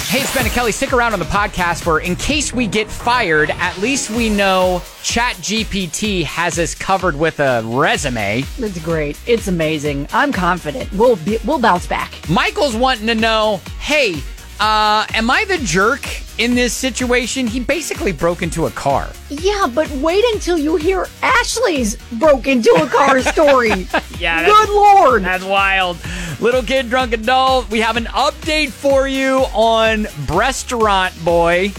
Hey, it's Ben and Kelly. Stick around on the podcast for in case we get fired, at least we know ChatGPT has us covered with a resume. It's great. It's amazing. I'm confident. We'll bounce back. Michael's wanting to know, hey, am I the jerk in this situation? He basically broke into a car. Yeah, but wait until you hear Ashley's broke into a car story. Yeah, good Lord. That's wild. Little Kid, Drunk Adult, we have an update for you on Breastaurant Boy.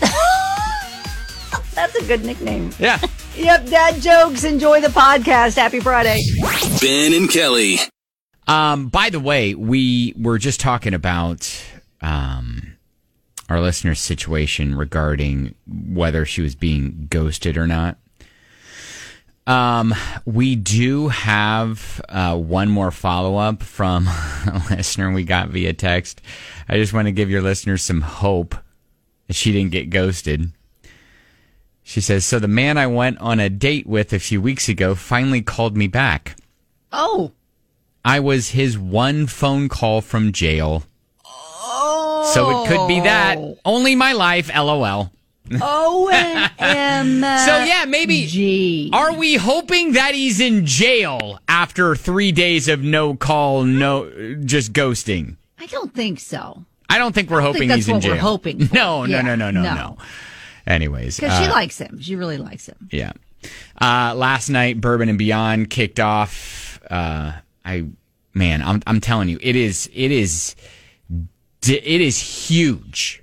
That's a good nickname. Yeah. Yep, dad jokes. Enjoy the podcast. Happy Friday. Ben and Kelly. By the way, we were just talking about our listener's situation regarding whether she was being ghosted or not. We do have one more follow-up from a listener we got via text. I just want to give your listeners some hope that she didn't get ghosted. She says, so the man I went on a date with a few weeks ago finally called me back. Oh. I was his one phone call from jail. Oh. So it could be that. Only my life, LOL. O-M. So yeah, maybe. G. Are we hoping that he's in jail after 3 days of no call, just ghosting? I don't think so. I don't think we're hoping he's in jail. That's what we're hoping for. No. Anyways. Because she likes him. She really likes him. Yeah. Last night, Bourbon and Beyond kicked off. I'm telling you, it is huge.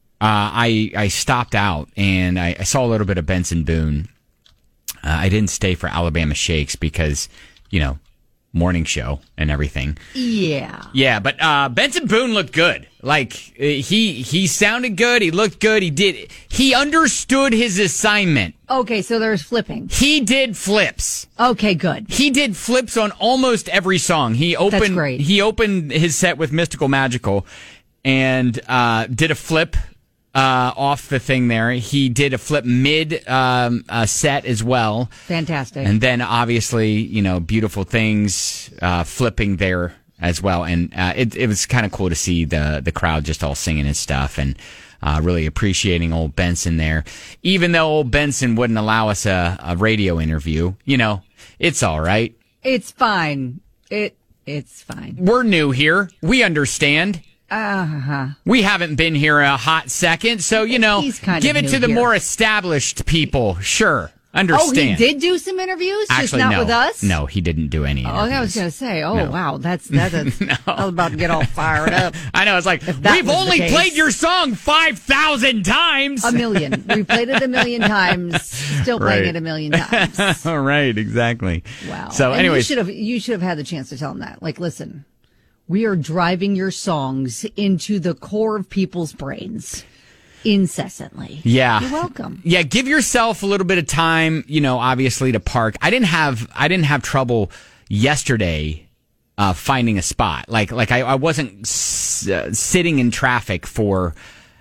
I stopped out and I saw a little bit of Benson Boone. I didn't stay for Alabama Shakes because, morning show and everything. Yeah. Yeah, but Benson Boone looked good. Like, he sounded good. He looked good. He understood his assignment. Okay, so there's flipping. He did flips. Okay, good. He did flips on almost every song. That's great. He opened his set with Mystical Magical and did a flip off the thing there. He did a flip mid set as well. Fantastic. And then obviously, Beautiful Things flipping there as well. And it was kind of cool to see the crowd just all singing his stuff and really appreciating old Benson there. Even though old Benson wouldn't allow us a radio interview, it's all right. It's fine. It's fine. We're new here. We understand. We haven't been here a hot second, so, give it to the more established people. Sure. Understand. Oh, he did do some interviews? Actually, just not with us? No, he didn't do any interviews. Oh, I was going to say, No. wow, that's I was about to get all fired up. I know, it's like, we've only played your song 5,000 times. A million. We played it 1 million times, still playing it 1 million times. Right, exactly. Wow. So, and anyways. you should have had the chance to tell him that. Like, listen, we are driving your songs into the core of people's brains incessantly. Yeah. You're welcome. Yeah, give yourself a little bit of time, obviously to park. I didn't have trouble yesterday finding a spot. Like I wasn't sitting in traffic for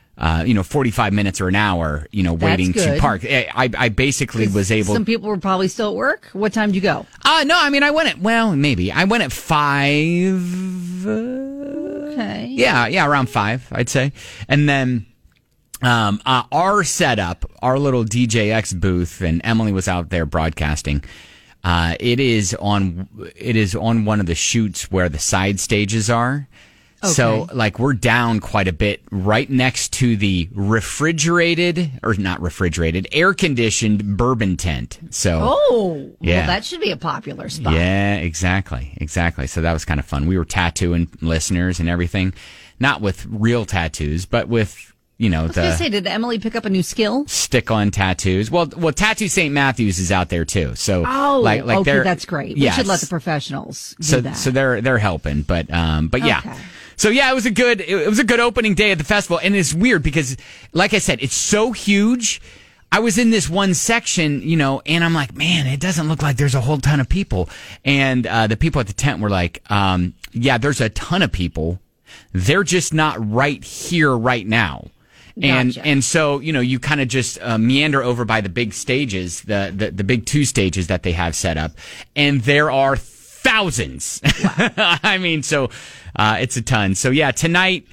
45 minutes or an hour, waiting to park. I basically was able. Some people were probably still at work. What time did you go? No, I went at 5. Okay. Yeah, around 5, I'd say. And then our setup, our little DJX booth, and Emily was out there broadcasting. It is on one of the chutes where the side stages are. Okay. So, we're down quite a bit right next to the air-conditioned bourbon tent. So, yeah. Well, that should be a popular spot. Yeah, exactly. So that was kind of fun. We were tattooing listeners and everything. Not with real tattoos, but with, I was going to say, did Emily pick up a new skill? Stick-on tattoos. Well, Tattoo St. Matthews is out there too. So, okay, that's great. Yes. We should let the professionals do that. So they're helping, but yeah. Okay. So yeah, it was a good opening day at the festival, and it's weird because, like I said, it's so huge. I was in this one section, and I'm like, man, it doesn't look like there's a whole ton of people. And the people at the tent were like, yeah, there's a ton of people. They're just not right here right now. Gotcha. And so, you kind of just meander over by the big stages, the big 2 stages that they have set up, and there are thousands. Wow. I mean, so it's a ton. So yeah, tonight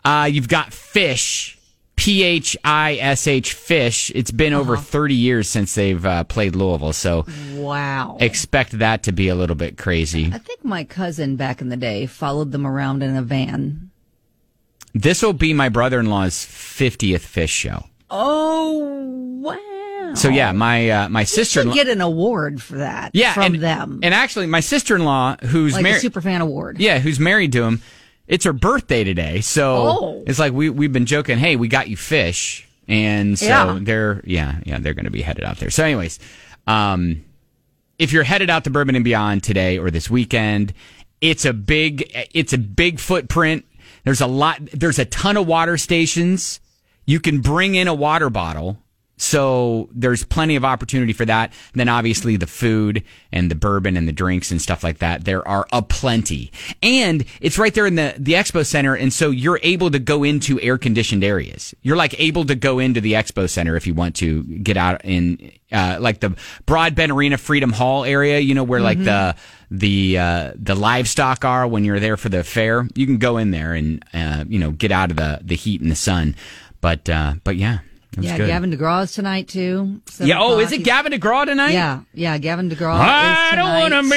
You've got Phish, Phish, Fish. It's been over 30 years since they've played Louisville, so Wow. expect that to be a little bit crazy. I think my cousin back in the day followed them around in a van. This will be my brother-in-law's 50th Phish show. Oh, wow. So yeah, my You sister-in-law should get an award for that from them. And actually, my sister-in-law, who's like married, a superfan award. yeah, who's married to him, it's her birthday today. So it's like we've been joking, hey, we got you Phish. And so they're going to be headed out there. So anyways, if you're headed out to Bourbon and Beyond today or this weekend, it's a big footprint. There's a ton of water stations. You can bring in a water bottle. So there's plenty of opportunity for that. And then obviously the food and the bourbon and the drinks and stuff like that. There are aplenty. And it's right there in the expo center. And so you're able to go into air conditioned areas. You're like able to go into the expo center if you want to get out in, like the Broadbent Arena Freedom Hall area, you know, where like the livestock are when you're there for the fair. You can go in there and, get out of the heat and the sun. But yeah. Yeah, good. Gavin DeGraw's tonight, too. Yeah, is it Gavin DeGraw tonight? Yeah, Gavin DeGraw I is tonight. don't want to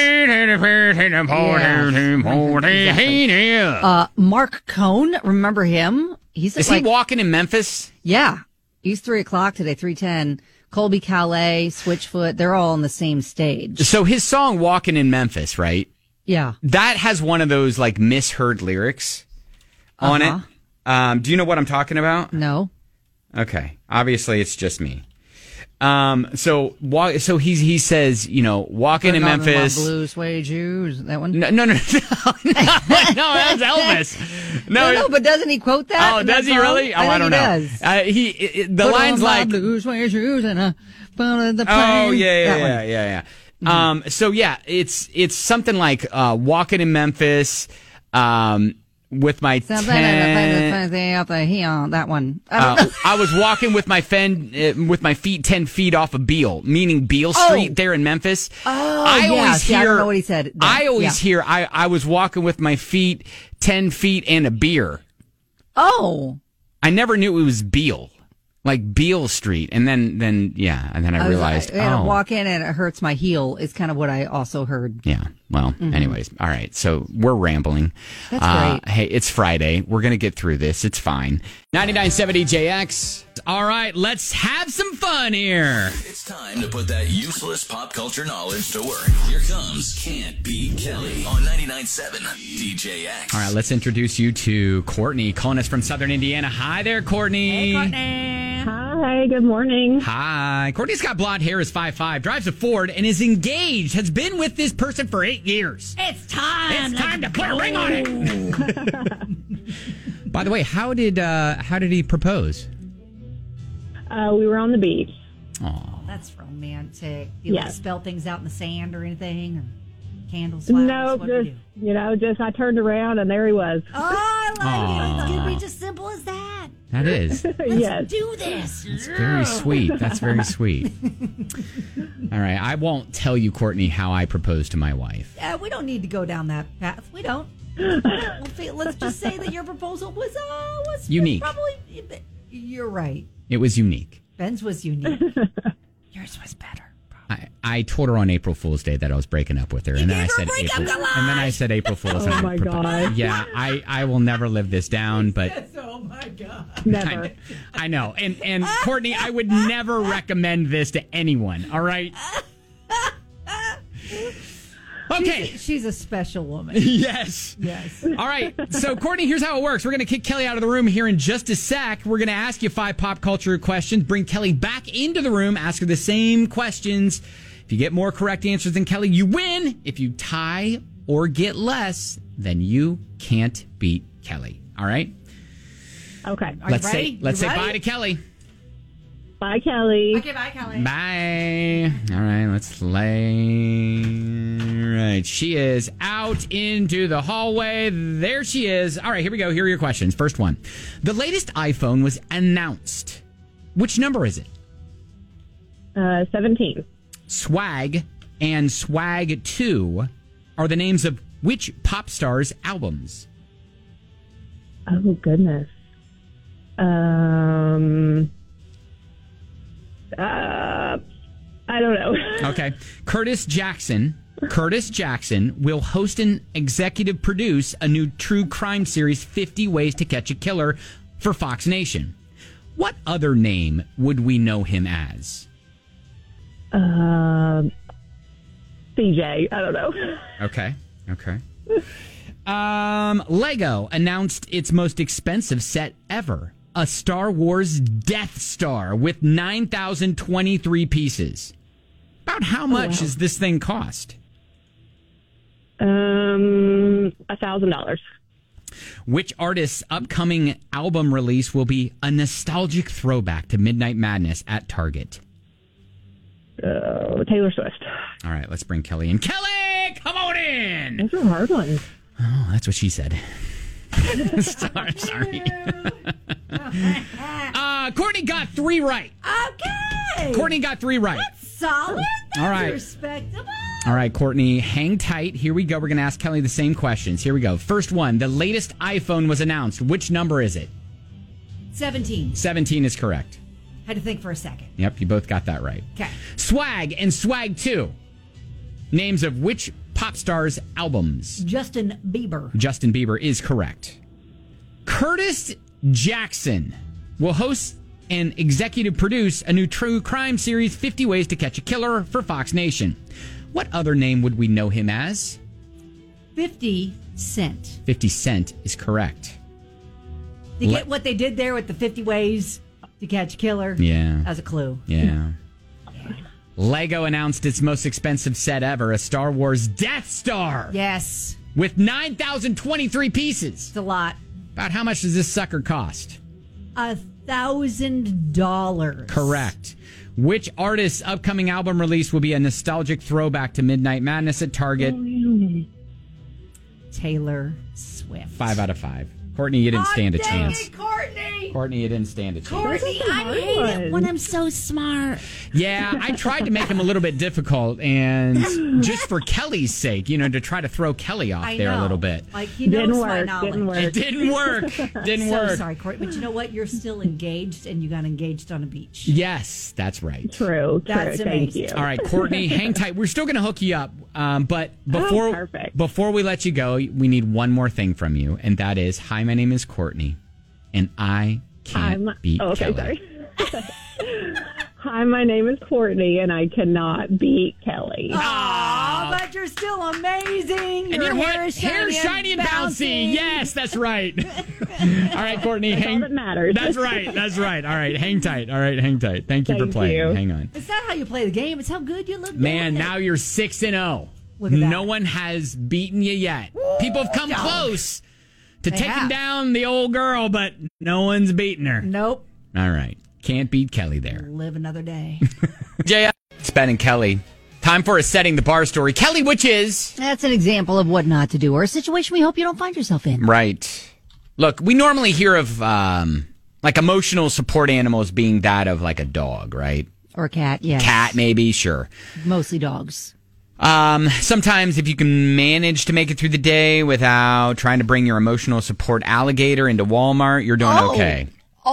be Mark Cohn, remember him? Is he walking in Memphis? Yeah, he's 3 o'clock today, 3:10. Colby Calais, Switchfoot, they're all on the same stage. So his song "Walking in Memphis," right? Yeah. That has one of those like misheard lyrics on it. Do you know what I'm talking about? No. Okay. Obviously, it's just me. So he says, walking in Memphis. Blue suede shoes. That one? No, that's Elvis. No, but doesn't he quote that? Oh, does he really? Oh, I don't know. The line's like blue suede shoes and the plane. Oh, yeah. So yeah, it's something like walking in Memphis. With my that one. I was walking with my feet 10 feet off of Beale, meaning Beale Street there in Memphis. I always hear. I don't know what he said. I always hear. I was walking with my feet 10 feet and a beer. Oh. I never knew it was Beale. Like Beale Street, and then I realized. Walk in and it hurts my heel is kind of what I also heard. Yeah. Well, anyways, all right. So we're rambling. That's great. Hey, it's Friday. We're gonna get through this. It's fine. 99.7 DJX. All right, let's have some fun here. It's time to put that useless pop culture knowledge to work. Here comes Can't Beat Kelly on 99.7 DJX. All right, let's introduce you to Courtney, calling us from Southern Indiana. Hi there, Courtney. Hey, Courtney. Hi, good morning. Hi. Courtney's got blonde hair, is 5'5", drives a Ford, and is engaged. Has been with this person for 8 years. It's time. It's time to put a ring on it. By the way, how did he propose? We were on the beach. Oh, that's romantic. You Yes. spell things out in the sand or anything, or candles? No, What do you do? just I turned around and there he was. Oh, I like it. It's gonna be just simple as that. that is. Yes. Do this. That's very sweet. That's very sweet. All right, I won't tell you, Courtney, how I proposed to my wife. We don't need to go down that path. We don't. Let's just say that your proposal was unique. Probably, you're right. It was unique. Ben's was unique. Yours was better. I told her on April Fool's Day that I was breaking up with her, and then I said April. And then I said April Fool's. Oh my God! Yeah, I will never live this down. But oh my God, never. I know, and Courtney, I would never recommend this to anyone. All right. Okay. She's a special woman. Yes. All right. So, Courtney, here's how it works. We're going to kick Kelly out of the room here in just a sec. We're going to ask you 5 pop culture questions, bring Kelly back into the room, ask her the same questions. If you get more correct answers than Kelly, you win. If you tie or get less, then you can't beat Kelly. All right? Okay. Let's say bye to Kelly. Bye, Kelly. Okay, bye, Kelly. Bye. All right, let's lay. Right, she is out into the hallway. There she is. All right, here we go. Here are your questions. First one. The latest iPhone was announced. Which number is it? 17. Swag and Swag 2 are the names of which pop stars' albums? Oh, goodness. I don't know. Okay. Curtis Jackson will host and executive produce a new true crime series, 50 Ways to Catch a Killer, for Fox Nation. What other name would we know him as? CJ. I don't know. Okay. Lego announced its most expensive set ever, a Star Wars Death Star with 9,023 pieces. About how much does this thing cost? $1,000. Which artist's upcoming album release will be a nostalgic throwback to Midnight Madness at Target? Taylor Swift. All right, let's bring Kelly in. Kelly, come on in. Those are hard ones. Oh, that's what she said. Sorry. Courtney got 3 right. Okay. Courtney got 3 right. Solid. All right. Respectable. All right, Courtney, hang tight. Here we go. We're going to ask Kelly the same questions. Here we go. First one. The latest iPhone was announced. Which number is it? 17. 17 is correct. Had to think for a second. Yep, you both got that right. Okay. Swag and Swag 2. Names of which pop stars' albums? Justin Bieber. Justin Bieber is correct. Curtis Jackson will host and executive produce a new true crime series, 50 Ways to Catch a Killer, for Fox Nation. What other name would we know him as? 50 Cent. 50 Cent is correct. You get what they did there with the 50 Ways to Catch a Killer? Yeah. As a clue. Yeah. Lego announced its most expensive set ever, a Star Wars Death Star. Yes. With 9,023 pieces. It's a lot. About how much does this sucker cost? $1,000. Correct. Which artist's upcoming album release will be a nostalgic throwback to Midnight Madness at Target? Taylor Swift. 5 out of 5. Courtney, you didn't stand a chance. Courtney! Courtney, you didn't stand a chance. Courtney, I hate it when I'm so smart. Yeah, I tried to make him a little bit difficult, and just for Kelly's sake, to try to throw Kelly off there a little bit. Like, he knows my knowledge. It didn't work. So sorry, Courtney. But you know what? You're still engaged, and you got engaged on a beach. Yes, that's right. True. That's Thank amazing. you. All right, Courtney, hang tight. We're still going to hook you up, but perfect. before we let you go, we need one more thing from you, and that is, hi, my name is Courtney, and I can't beat Kelly. Sorry. Hi, my name is Courtney, and I cannot beat Kelly. Oh, but you're still amazing. And Your hair is shiny and bouncy. Yes, that's right. All right, Courtney. That's all that matters. That's right. All right, hang tight. Thank you for playing. you. Hang on. It's not how you play the game. It's how good you look. Man, now you're 6-0. Look at that. No one has beaten you yet. People have come close to taking down the old girl, but no one's beaten her. Nope. All right. Can't beat Kelly there. Live another day. JF, it's Ben and Kelly. Time for a Setting the Bar story. Kelly, which is? That's an example of what not to do, or a situation we hope you don't find yourself in. Right. Look, we normally hear of like emotional support animals being that of like a dog, right? Or a cat, yes. Cat, maybe, sure. Mostly dogs. Sometimes if you can manage to make it through the day without trying to bring your emotional support alligator into Walmart, you're doing okay.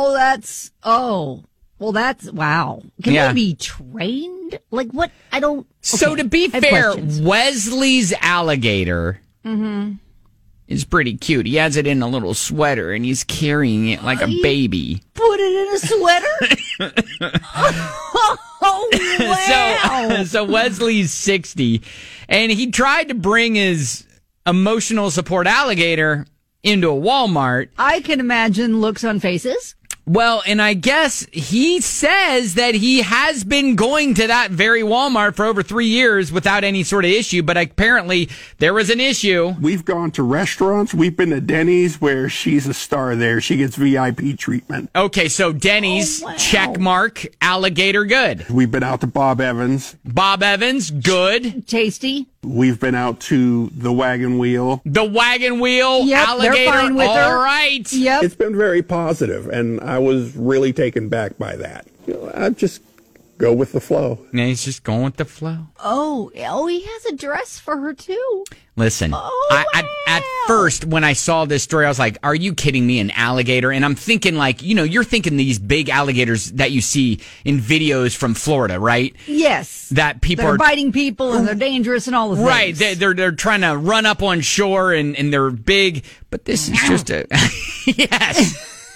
Wow. Can they be trained? Like what? I don't. Okay. So to be fair, Wesley's alligator is pretty cute. He has it in a little sweater and he's carrying it like a baby. Put it in a sweater? Oh, wow. So Wesley's 60 and he tried to bring his emotional support alligator into a Walmart. I can imagine looks on faces. Well, and I guess he says that he has been going to that very Walmart for over 3 years without any sort of issue, but apparently there was an issue. We've gone to restaurants. We've been to Denny's where she's a star there. She gets VIP treatment. Okay, so Denny's, check mark, alligator good. We've been out to Bob Evans. Bob Evans, good. Tasty. We've been out to the Wagon Wheel. The Wagon Wheel, yep, alligator, they're fine with her. All right. Yep. It's been very positive, and I was really taken back by that. I just Go with the flow. And he's just going with the flow. Oh, he has a dress for her too. Listen, Oh, at first, when I saw this story, I was like, are you kidding me? An alligator? And I'm thinking like, you're thinking these big alligators that you see in videos from Florida, right? Yes. That people They're are biting people and they're dangerous and all the things. right. They're trying to run up on shore and they're big, but this is just a yes,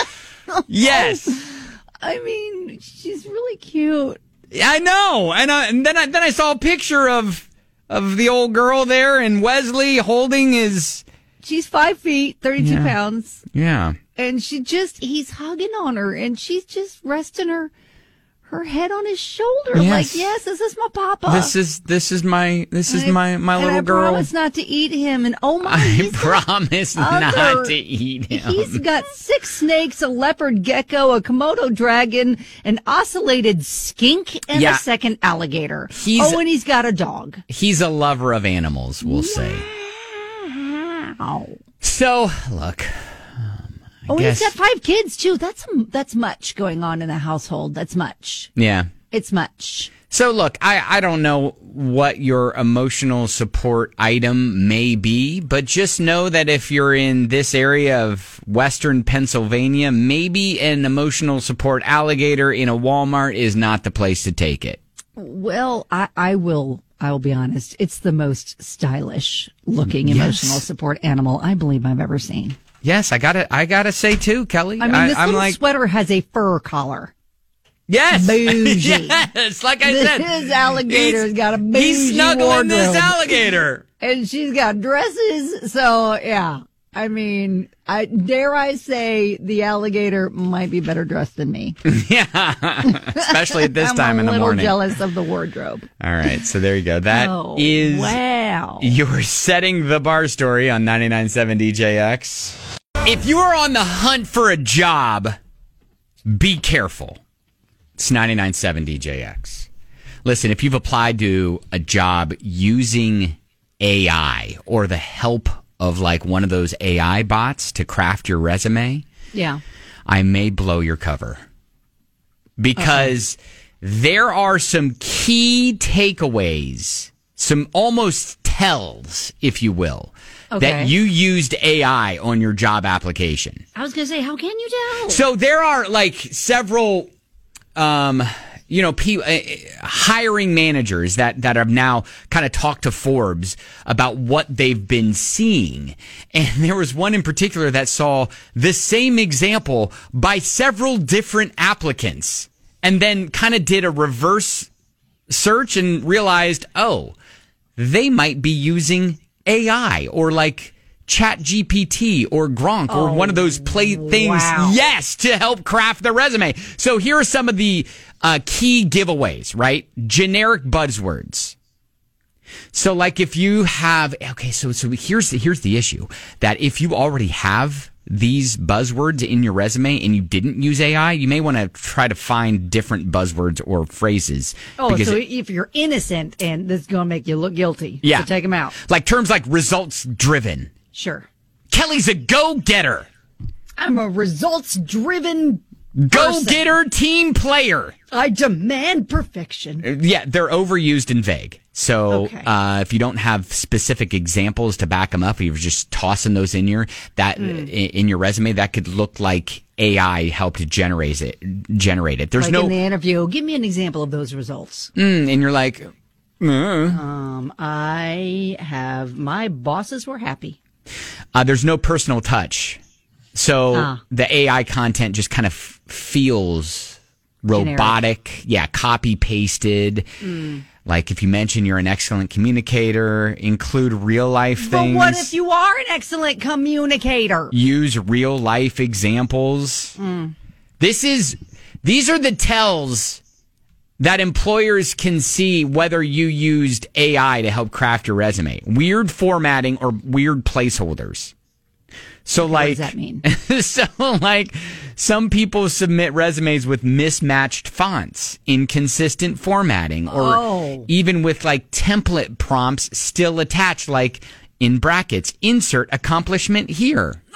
yes. I mean, she's really cute. I know, and then I saw a picture of the old girl there and Wesley holding his. She's 5 feet, 32 pounds. Yeah. And he's hugging on her and she's just resting her head on his shoulder. Yes. Like, yes, this is my papa. This is my And little I girl. promise not to eat him. And oh my, I promise not to eat him. He's got 6 snakes, a leopard gecko, a Komodo dragon, an ocellated skink, and Yeah. a second alligator. He's- and he's got a dog. He's a lover of animals, we'll say. Wow. So, look. Oh, guess- he's got 5 kids too. That's much going on in the household. That's much. Yeah. It's much. So, look, I don't know what your emotional support item may be, but just know that if you're in this area of Western Pennsylvania, maybe an emotional support alligator in a Walmart is not the place to take it. Well, I will be honest. It's the most stylish looking emotional support animal I believe I've ever seen. Yes, I gotta say too, Kelly. I mean, this I'm little like, sweater has a fur collar. yes, Bougie. yes, like I said, This alligator's got a bougie he's snuggling this wardrobe. alligator. And she's got dresses. So, yeah. I mean, dare I say the alligator might be better dressed than me. Yeah, especially at this time in the I'm a morning. little jealous of the wardrobe. All right, so there you go. That is wow. your Setting the Bar story on 99.7 DJX. If you are on the hunt for a job, be careful. It's 99.7 DJX. Listen, if you've applied to a job using AI or the help of like one of those AI bots to craft your resume, Yeah. I may blow your cover. Because there are some key takeaways, some almost tells, if you will, that you used AI on your job application. I was going to say, how can you tell? So there are like several, hiring managers that have now kind of talked to Forbes about what they've been seeing. And there was one in particular that saw the same example by several different applicants and then kind of did a reverse search and realized, oh, they might be using AI or like ChatGPT or Gronk or one of those play things, yes, to help craft the resume. So here are some of the key giveaways, right? Generic buzzwords. So like if you have, so here's the issue, that if you already have these buzzwords in your resume and you didn't use AI, you may want to try to find different buzzwords or phrases. Oh, so if you're innocent and this is going to make you look guilty, so take them out. Like terms like results driven. Sure. Kelly's a go-getter. I'm a results-driven Go-getter team player. I demand perfection. Yeah, they're overused and vague. So if you don't have specific examples to back them up, you're just tossing those in your resume, that could look like AI helped generate it. There's like in the interview, give me an example of those results. And you're like, my bosses were happy. There's no personal touch. So the AI content just kind of feels robotic. Yeah, copy pasted. Like if you mention you're an excellent communicator, include real life things. But what if you are an excellent communicator? Use real life examples. These are the tells that employers can see whether you used AI to help craft your resume. Weird formatting or weird placeholders. So what does that mean? So like some people submit resumes with mismatched fonts, inconsistent formatting, or even with like template prompts still attached, like in brackets, insert accomplishment here. Oh,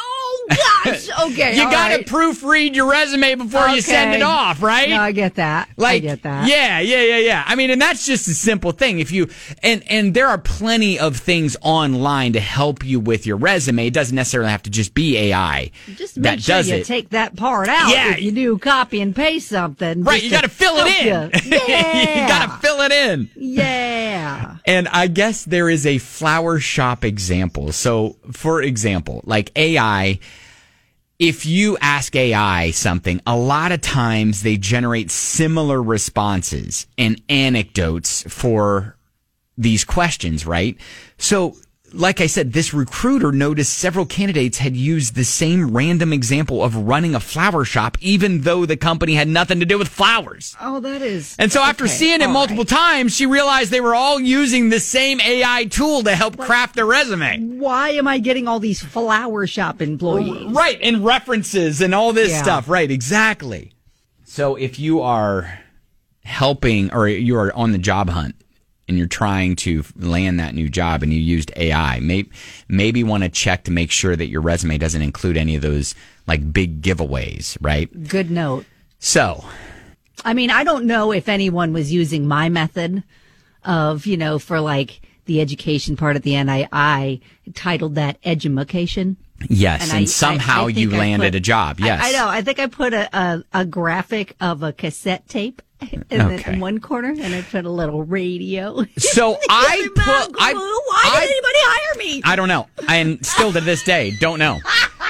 gosh. Okay. You all got to right. proofread your resume before you send it Okay. off, right? No, I get that. I get that. Yeah. I mean, and that's just a simple thing. If you and there are plenty of things online to help you with your resume. It doesn't necessarily have to just be AI Just that make sure does you it. take that part out. Yeah. If you do copy and paste something. Right, just you got to fill it in. help you. Yeah. You got to fill it in. Yeah. And I guess there is a flower shop example. So, for example, like AI, if you ask AI something, a lot of times they generate similar responses and anecdotes for these questions, right? So, like I said, this recruiter noticed several candidates had used the same random example of running a flower shop, even though the company had nothing to do with flowers. Oh, that is. And so after okay, seeing it all multiple right. times, she realized they were all using the same AI tool to help craft their resume. Why am I getting all these flower shop employees? Right, and references and all this Yeah. stuff. Right, exactly. So if you are helping or you are on the job hunt and you're trying to land that new job and you used AI, maybe want to check to make sure that your resume doesn't include any of those like big giveaways, right? Good note. So, I mean, I don't know if anyone was using my method of, for like the education part at the end. I titled that edumacation. yes, and I somehow think you I landed put- a job. Yes. I know. I think I put a graphic of a cassette tape in one corner, and I put a little radio. So I Give me my put clue. Why did anybody hire me? I don't know. And still to this day, don't know.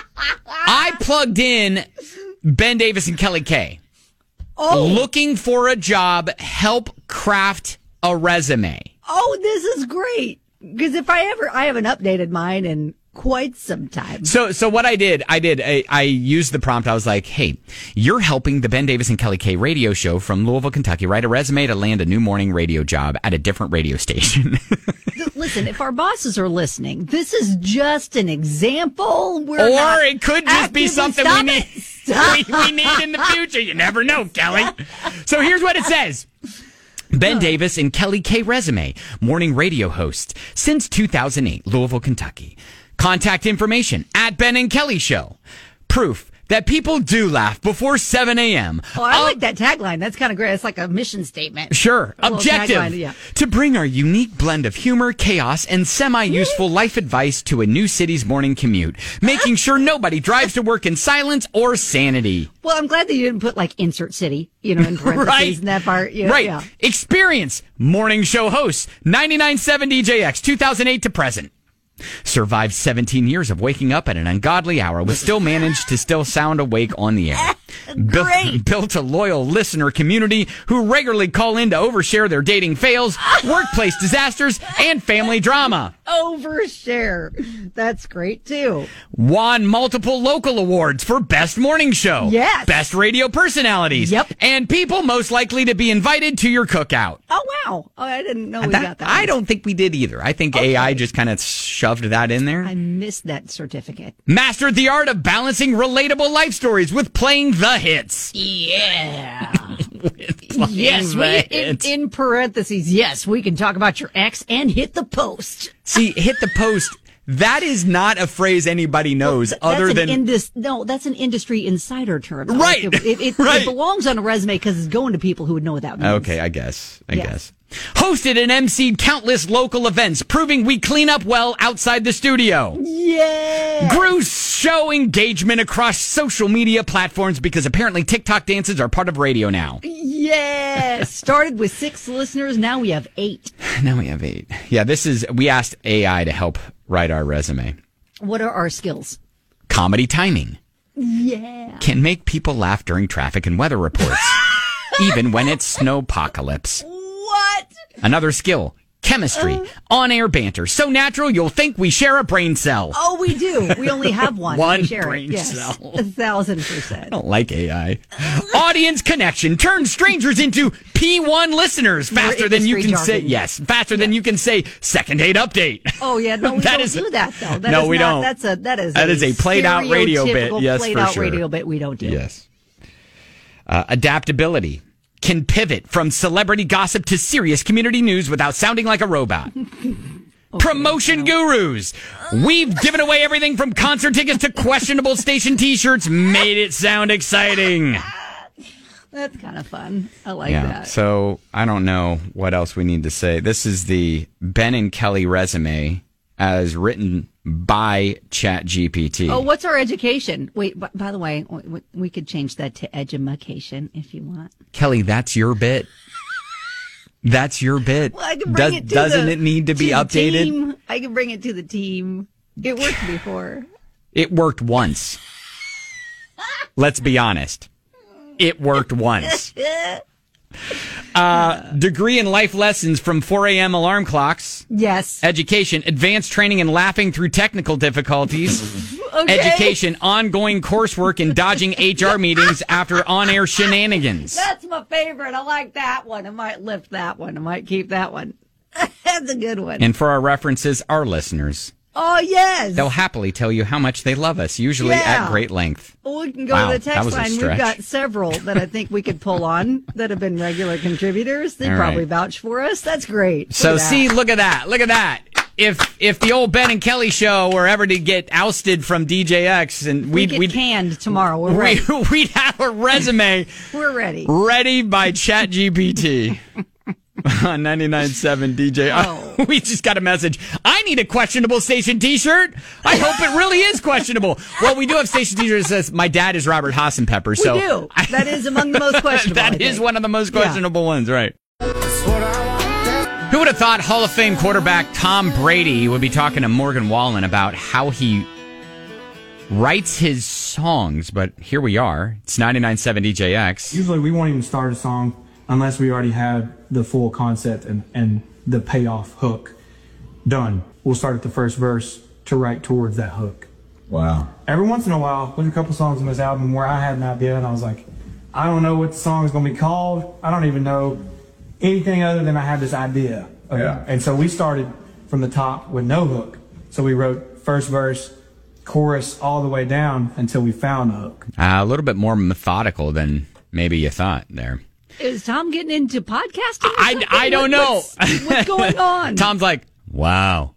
I plugged in Ben Davis and Kelly Kay. Looking for a job, help craft a resume. Oh, this is great. Because if I haven't updated mine in quite some time. So what I did, I used the prompt. I was like, hey, you're helping the Ben Davis and Kelly Kay radio show from Louisville, Kentucky. Write a resume to land a new morning radio job at a different radio station. Listen, if our bosses are listening, this is just an example. We're Or not it could just be actively- something Stop we need. it. Stop. We need in the future. You never know, Kelly. So here's what it says. Ben Davis and Kelly Kay resume, morning radio host since 2008, Louisville, Kentucky. Contact information at Ben and Kelly Show. Proof that people do laugh before 7 a.m. Oh, I like that tagline. That's kind of great. It's like a mission statement. Sure. A little Objective. tagline, yeah. To bring our unique blend of humor, chaos, and semi-useful life advice to a new city's morning commute, making sure nobody drives to work in silence or sanity. Well, I'm glad that you didn't put like insert city, in parentheses Right. in that part. You know, Right. Yeah. Experience. Morning show host. 99.7 DJX, 2008 to present. Survived 17 years of waking up at an ungodly hour, but still managed to still sound awake on the air. Great. Built a loyal listener community who regularly call in to overshare their dating fails, workplace disasters, and family drama. Overshare. That's great too. Won multiple local awards for Best Morning Show. Yes. Best Radio Personalities. Yep. And people most likely to be invited to your cookout. Oh, wow. Oh, I didn't know we got that. I don't think we did either. I think AI just kind of shoved that in there. I missed that certificate. Mastered the art of balancing relatable life stories with playing the hits. Yeah. Playing Yes, the hits. in parentheses, yes, we can talk about your ex and hit the post. See, hit the post. That is not a phrase anybody knows other than that's an industry insider term. Right. Like, it Right. belongs on a resume because it's going to people who would know what that means. Okay, I guess. Yes. Hosted and emceed countless local events, proving we clean up well outside the studio. Yeah. Grew show engagement across social media platforms because apparently TikTok dances are part of radio now. Yeah. Started with 6 listeners. Now we have 8. Now we have 8. Yeah, we asked AI to help write our resume. What are our skills? Comedy timing. Yeah. Can make people laugh during traffic and weather reports, even when it's snowpocalypse. What? Another skill, chemistry, on-air banter. So natural you'll think we share a brain cell. Oh, we do. We only have one. One We share brain it. Yes. cell. 1,000%. I don't like AI. Audience connection turns strangers into P1 listeners faster than you industry can say. jargon. Yes, faster than you can say second date update. Oh yeah, no, we That don't is- do that though. That No, is we not- don't. That is a played out radio bit. stereotypical Yes, played for out sure. radio bit. We don't do. Yes. Adaptability. Can pivot from celebrity gossip to serious community news without sounding like a robot. Promotion gurus. We've given away everything from concert tickets to questionable station T-shirts. Made it sound exciting. That's kind of fun. I like that. So I don't know what else we need to say. This is the Ben and Kelly resume as written by ChatGPT. Oh, what's our education? Wait, by the way, we could change that to edumacation if you want. Kelly, that's your bit. That's your bit. Well, I can bring it to doesn't it need to be updated? Team. I can bring it to the team. It worked before. It worked once. Let's be honest. It worked once. Degree in life lessons from 4 a.m. alarm clocks. Yes. Education, advanced training in laughing through technical difficulties. Okay. Education, ongoing coursework in dodging HR meetings after on-air shenanigans. That's my favorite. I like that one. I might lift that one. I might keep that one. That's a good one. And for our references, our listeners. Oh, yes. They'll happily tell you how much they love us, usually at great length. Well, we can go to the text line. We've got several that I think we could pull on that have been regular contributors. They probably vouch for us. That's great. So look at that. Look at that. If the old Ben and Kelly show were ever to get ousted from DJX and we'd canned tomorrow, we're ready. We'd have a resume. We're ready. Ready by ChatGPT. On 99.7 DJ. Oh. We just got a message. I need a questionable station T-shirt. I hope it really is questionable. Well, we do have station T-shirts that says, my dad is Robert Hassenpepper. So we do. That is among the most questionable. That is one of the most questionable ones, right? Who would have thought Hall of Fame quarterback Tom Brady would be talking to Morgan Wallen about how he writes his songs? But here we are. It's 99.7 DJX. Usually we won't even start a song unless we already have the full concept and the payoff hook done. We'll start at the first verse to write towards that hook. Wow. Every once in a while, there's a couple songs on this album where I had an idea and I was like, I don't know what the song is going to be called. I don't even know anything other than I have this idea. Okay? Yeah. And so we started from the top with no hook. So we wrote first verse, chorus, all the way down until we found the hook. A little bit more methodical than maybe you thought there. Is Tom getting into podcasting? I don't know. What's going on? Tom's like, wow.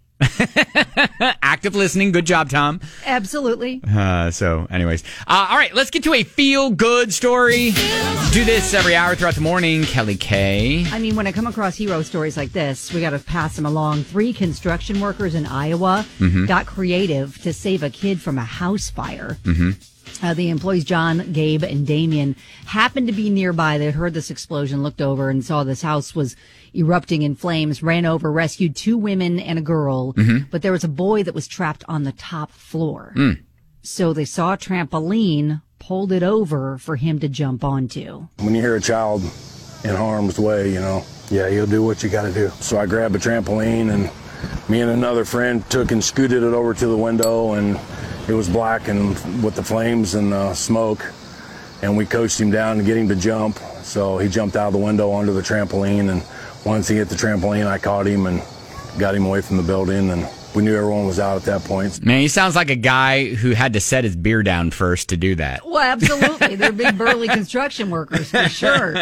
Active listening. Good job, Tom. Absolutely. So, anyways. All right, let's get to a feel-good story. Do this every hour throughout the morning. Kelly K. I mean, when I come across hero stories like this, we got to pass them along. 3 construction workers in Iowa got creative to save a kid from a house fire. The employees, John, Gabe, and Damien, happened to be nearby. They heard this explosion, looked over, and saw this house was erupting in flames, ran over, rescued 2 women and a girl. But there was a boy that was trapped on the top floor. So they saw a trampoline, pulled it over for him to jump onto. When you hear a child in harm's way, you'll do what you got to do. So I grabbed a trampoline, and me and another friend took and scooted it over to the window, and it was black and with the flames and smoke, and we coached him down to get him to jump. So he jumped out of the window onto the trampoline, and once he hit the trampoline, I caught him and got him away from the building, and we knew everyone was out at that point. Man, he sounds like a guy who had to set his beer down first to do that. Well, absolutely. They're big, burly construction workers, for sure.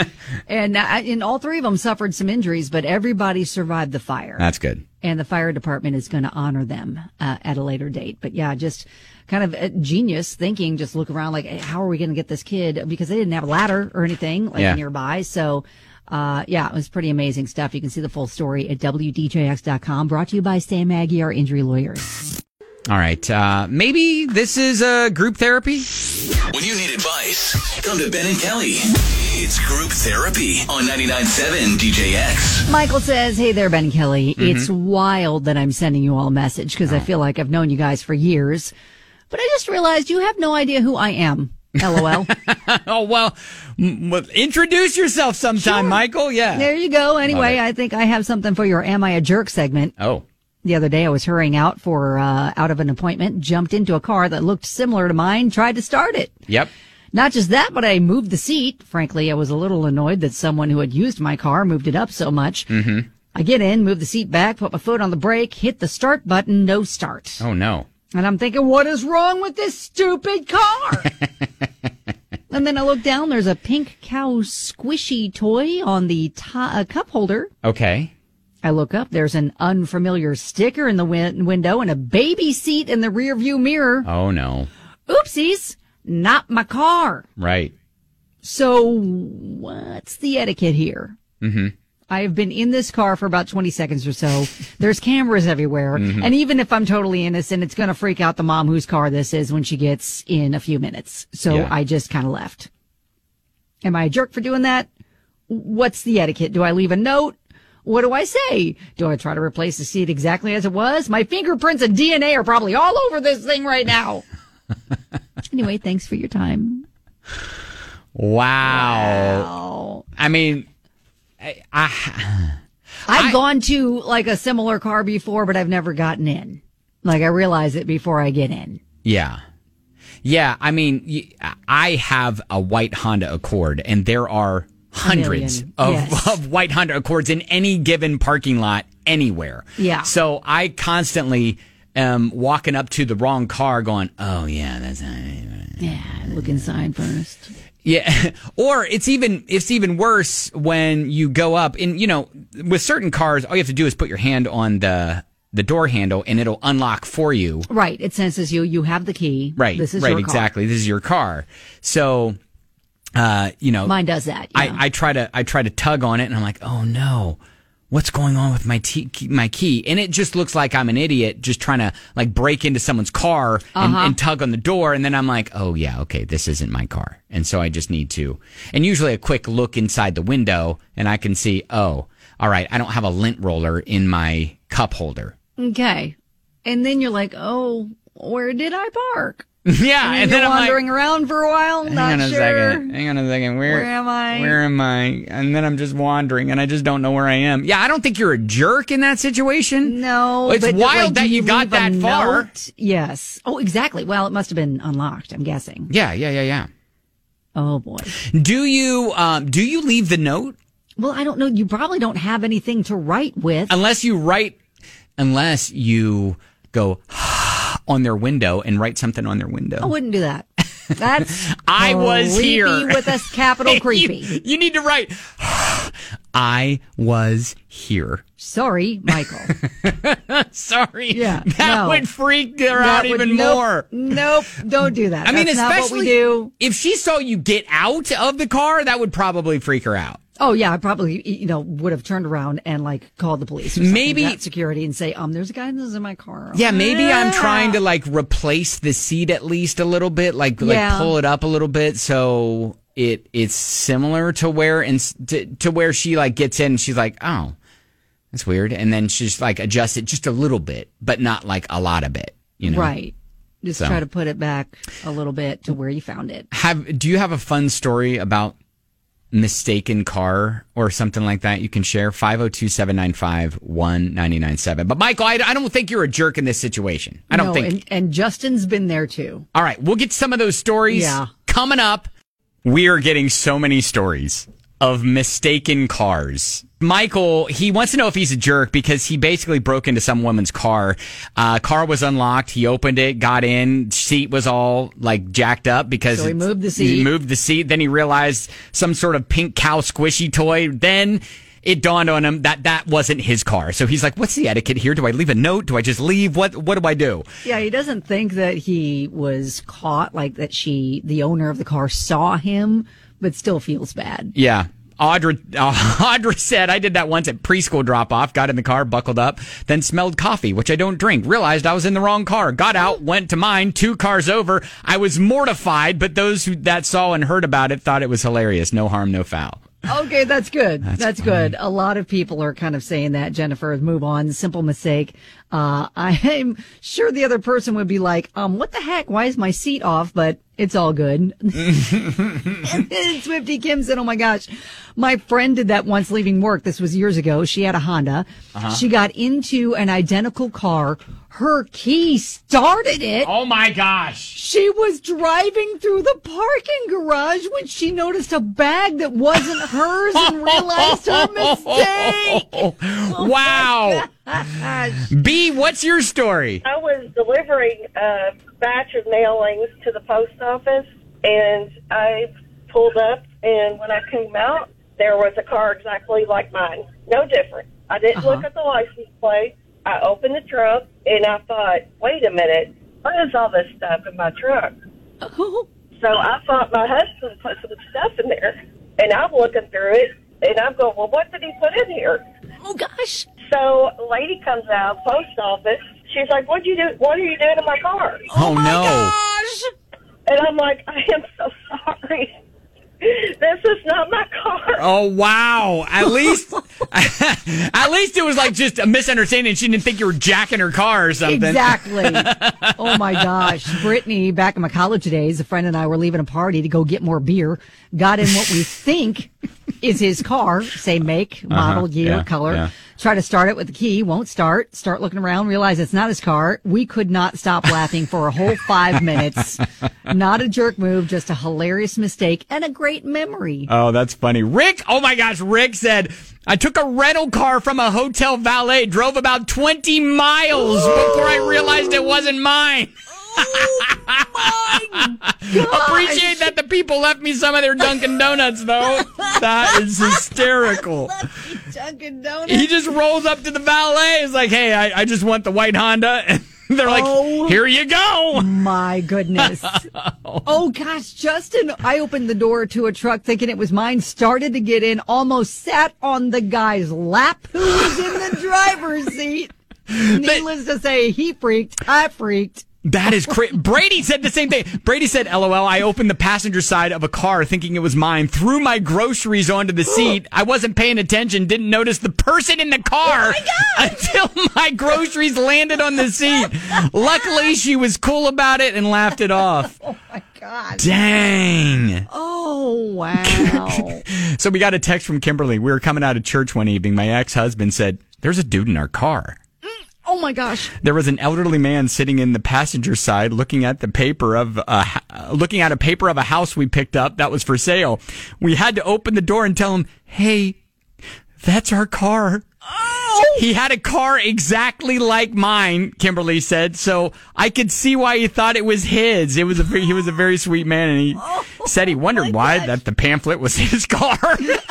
And all 3 of them suffered some injuries, but everybody survived the fire. That's good. And the fire department is going to honor them at a later date. But yeah, just kind of genius thinking. Just look around like, hey, how are we going to get this kid? Because they didn't have a ladder or anything nearby. So, it was pretty amazing stuff. You can see the full story at WDJX.com. Brought to you by Sam Maggie, our injury lawyers. All right. Maybe this is group therapy? When you need advice, come to Ben and Kelly. It's group therapy on 99.7 DJX. Michael says, hey there, Ben and Kelly. It's wild that I'm sending you all a message because I feel like I've known you guys for years. But I just realized you have no idea who I am. LOL. Oh, well, introduce yourself sometime, Sure. Michael. Yeah. There you go. Anyway, I think I have something for your Am I a Jerk segment. Oh. The other day I was hurrying out of an appointment, jumped into a car that looked similar to mine, tried to start it. Yep. Not just that, but I moved the seat. Frankly, I was a little annoyed that someone who had used my car moved it up so much. I get in, move the seat back, put my foot on the brake, hit the start button, no start. Oh, no. And I'm thinking, what is wrong with this stupid car? And then I look down, there's a pink cow squishy toy on the cup holder. Okay. I look up. There's an unfamiliar sticker in the window and a baby seat in the rearview mirror. Oh, no. Oopsies. Not my car. Right. So what's the etiquette here? Mm-hmm. I have been in this car for about 20 seconds or so. There's cameras everywhere. And even if I'm totally innocent, it's going to freak out the mom whose car this is when she gets in a few minutes. So I just kind of left. Am I a jerk for doing that? What's the etiquette? Do I leave a note? What do I say? Do I try to replace the seat exactly as it was? My fingerprints and DNA are probably all over this thing right now. Anyway, thanks for your time. Wow. I mean, I've gone to like a similar car before, but I've never gotten in. Like I realize it before I get in. Yeah. Yeah. I mean, I have a white Honda Accord, and there are hundreds of white Honda Accords in any given parking lot anywhere. Yeah. So I constantly am walking up to the wrong car going, oh, yeah, that's not. Yeah. Look inside first. Yeah, or it's even worse when you go up and, with certain cars, all you have to do is put your hand on the door handle and it'll unlock for you. Right. It senses you have the key. Right. This is right. your car. Exactly. This is your car. So, mine does that. Yeah. I try to tug on it and I'm like, oh no. What's going on with my key? And it just looks like I'm an idiot just trying to like break into someone's car and tug on the door. And then I'm like, oh yeah, okay, this isn't my car. And so I just need to. And usually a quick look inside the window and I can see, oh, all right, I don't have a lint roller in my cup holder. Okay. And then you're like, oh, where did I park? Yeah, and then I'm wandering around for a while. Hang on a second. Where am I? Where am I? And then I'm just wandering, and I just don't know where I am. Yeah, I don't think you're a jerk in that situation. No, it's wild that you got that far. Note? Yes. Oh, exactly. Well, it must have been unlocked. I'm guessing. Yeah. Oh boy. Do you leave the note? Well, I don't know. You probably don't have anything to write with, unless you go on their window and write something on their window. I wouldn't do that. That's I was here with a capital creepy. You need to write. I was here. Sorry, Michael. Sorry. Yeah, that would freak her out even more. Nope, don't do that. I mean, That's especially not what we do. If she saw you get out of the car, that would probably freak her out. Oh yeah, I probably would have turned around and like called the police or maybe got security and say, there's a guy that's in my car. Yeah, maybe I'm trying to like replace the seat at least a little bit, like pull it up a little bit so it's similar to where to where she like gets in and she's like, oh, that's weird, and then she's like adjust it just a little bit, but not like a lot of it, Right. Just try to put it back a little bit to where you found it. Do you have a fun story about mistaken car or something like that you can share? 502-795-1997. But Michael, I don't think you're a jerk in this situation. I don't think. And Justin's been there too. All right, we'll get some of those stories coming up. We are getting so many stories of mistaken cars. Michael, he wants to know if he's a jerk because he basically broke into some woman's car. Car was unlocked. He opened it, got in. Seat was all like jacked up because so he moved the seat. He moved the seat. Then he realized some sort of pink cow squishy toy. Then it dawned on him that wasn't his car. So he's like, what's the etiquette here? Do I leave a note? Do I just leave? What do I do? Yeah, he doesn't think that he was caught, like that the owner of the car saw him, but still feels bad. Yeah. Audra said, I did that once at preschool drop-off, got in the car, buckled up, then smelled coffee, which I don't drink, realized I was in the wrong car, got out, went to mine, 2 cars over. I was mortified, but those that saw and heard about it thought it was hilarious. No harm, no foul. Okay, that's good. That's good. A lot of people are kind of saying that, Jennifer. Move on. Simple mistake. I'm sure the other person would be like, what the heck? Why is my seat off? But it's all good. And then Swifty Kim said, oh my gosh, my friend did that once leaving work. This was years ago. She had a Honda. She got into an identical car. Her key started it. Oh my gosh. She was driving through the parking garage when she noticed a bag that wasn't hers and realized her mistake. Wow. B, what's your story? I was delivering a batch of mailings to the post office, and I pulled up, and when I came out, there was a car exactly like mine. No different. I didn't look at the license plate. I opened the trunk, and I thought, wait a minute, what is all this stuff in my truck? Oh. So I thought my husband put some stuff in there, and I'm looking through it, and I'm going, well, what did he put in here? Oh, gosh. So a lady comes out, post office. She's like, what are you doing in my car? Oh, no. Gosh. And I'm like, I am so sorry. This is not my car. Oh, wow. At least it was like just a misunderstanding. She didn't think you were jacking her car or something. Exactly. Oh, my gosh. Brittany, back in my college days, a friend and I were leaving a party to go get more beer, got in what we think is his car, same make, model, year, color. Yeah. Try to start it with the key, won't start. Start looking around, realize it's not his car. We could not stop laughing for a whole 5 minutes. Not a jerk move, just a hilarious mistake and a great memory. Oh, that's funny. Rick, oh my gosh, Rick said, I took a rental car from a hotel valet, drove about 20 miles before I realized it wasn't mine. Oh, my gosh. Appreciate that the people left me some of their Dunkin' Donuts, though. That is hysterical. Dunkin' Donuts. He just rolls up to the valet. Is like, hey, I just want the white Honda. And they're like, here you go. My goodness. Oh, gosh. Justin, I opened the door to a truck thinking it was mine, started to get in, almost sat on the guy's lap who was in the driver's seat. Needless to say, he freaked. I freaked. That is crazy. Brady said the same thing. Brady said, LOL, I opened the passenger side of a car thinking it was mine, threw my groceries onto the seat. I wasn't paying attention, didn't notice the person in the car until my groceries landed on the seat. Luckily, she was cool about it and laughed it off. Oh, my God. Dang. Oh, wow. So we got a text from Kimberly. We were coming out of church one evening. My ex-husband said, there's a dude in our car. Oh, my gosh. There was an elderly man sitting in the passenger side looking at a paper of a house we picked up that was for sale. We had to open the door and tell him, hey, that's our car. Oh! He had a car exactly like mine, Kimberly said, so I could see why he thought it was his. He was a very sweet man, and he said he wondered why that the pamphlet was his car.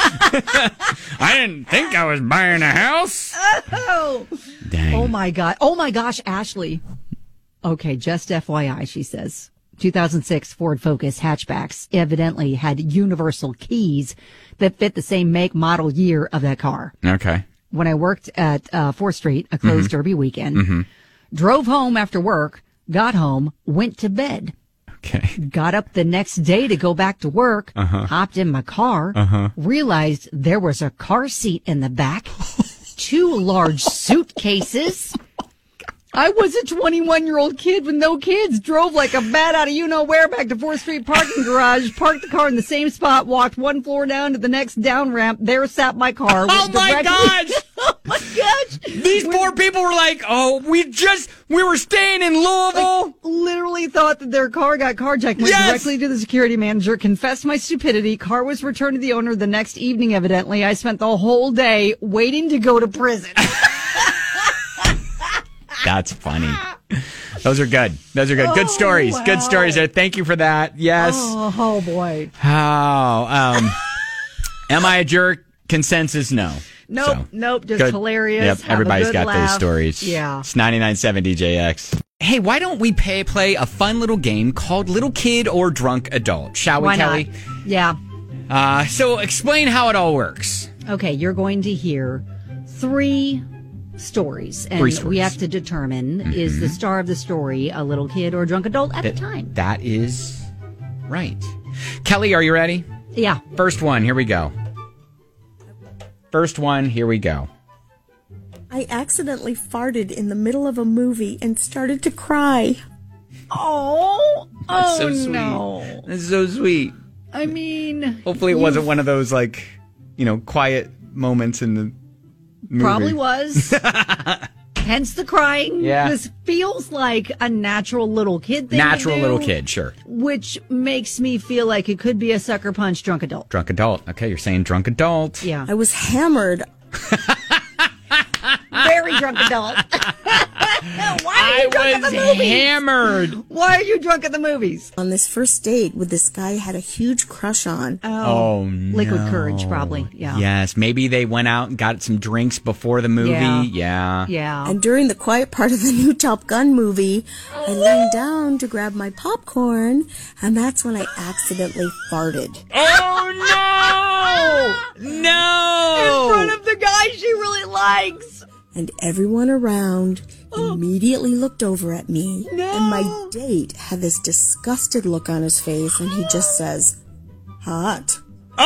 I didn't think I was buying a house. Oh. Dang. Oh, my God. Oh, my gosh, Ashley. Okay, just FYI, she says. 2006 Ford Focus hatchbacks evidently had universal keys that fit the same make, model, year of that car. Okay. When I worked at 4th Street, a closed Derby weekend, drove home after work, got home, went to bed. Okay. Got up the next day to go back to work, hopped in my car, realized there was a car seat in the back, 2 large suitcases. I was a 21-year-old kid with no kids, drove like a bat out of you-know-where back to 4th Street parking garage, parked the car in the same spot, walked 1 floor down to the next down ramp. There sat my car. Oh, my gosh! Oh, my gosh! These poor people were like, oh, we were staying in Louisville. Literally thought that their car got carjacked. Went directly to the security manager, confessed my stupidity. Car was returned to the owner the next evening, evidently. I spent the whole day waiting to go to prison. That's funny. Those are good. Good stories. Wow. Good stories there. Thank you for that. Yes. Oh boy. How? Am I a jerk? Consensus, no. Nope. Just good. hilarious. Yep. Have Everybody's a good got laugh. those stories. Yeah. It's 99.7 DJX. Hey, why don't we play a fun little game called Little Kid or Drunk Adult? Shall we, Why Kelly? not? Yeah. So explain how it all works. Okay, you're going to hear 3 stories. And we have to determine, is the star of the story a little kid or a drunk adult at the time? That is right. Kelly, are you ready? Yeah. First one, here we go. I accidentally farted in the middle of a movie and started to cry. Oh so sweet. No. That's so sweet. I mean, hopefully it wasn't one of those, quiet moments in the movie. Probably was. Hence the crying. Yeah. This feels like a natural little kid thing. Natural little kid, sure. Which makes me feel like it could be a sucker punch drunk adult. Drunk adult. Okay, you're saying drunk adult. Yeah. I was hammered. Very drunk adult. Why are you drunk at the movies? Hammered. Why are you drunk at the movies? On this first date with this guy I had a huge crush on. Oh, no. Liquid courage, probably. Yeah. Yes, maybe they went out and got some drinks before the movie. Yeah. And during the quiet part of the new Top Gun movie, I leaned down to grab my popcorn, and that's when I accidentally farted. Oh, no! No! In front of the guy she really likes. And everyone around immediately looked over at me. No. And my date had this disgusted look on his face, and he just says, hot.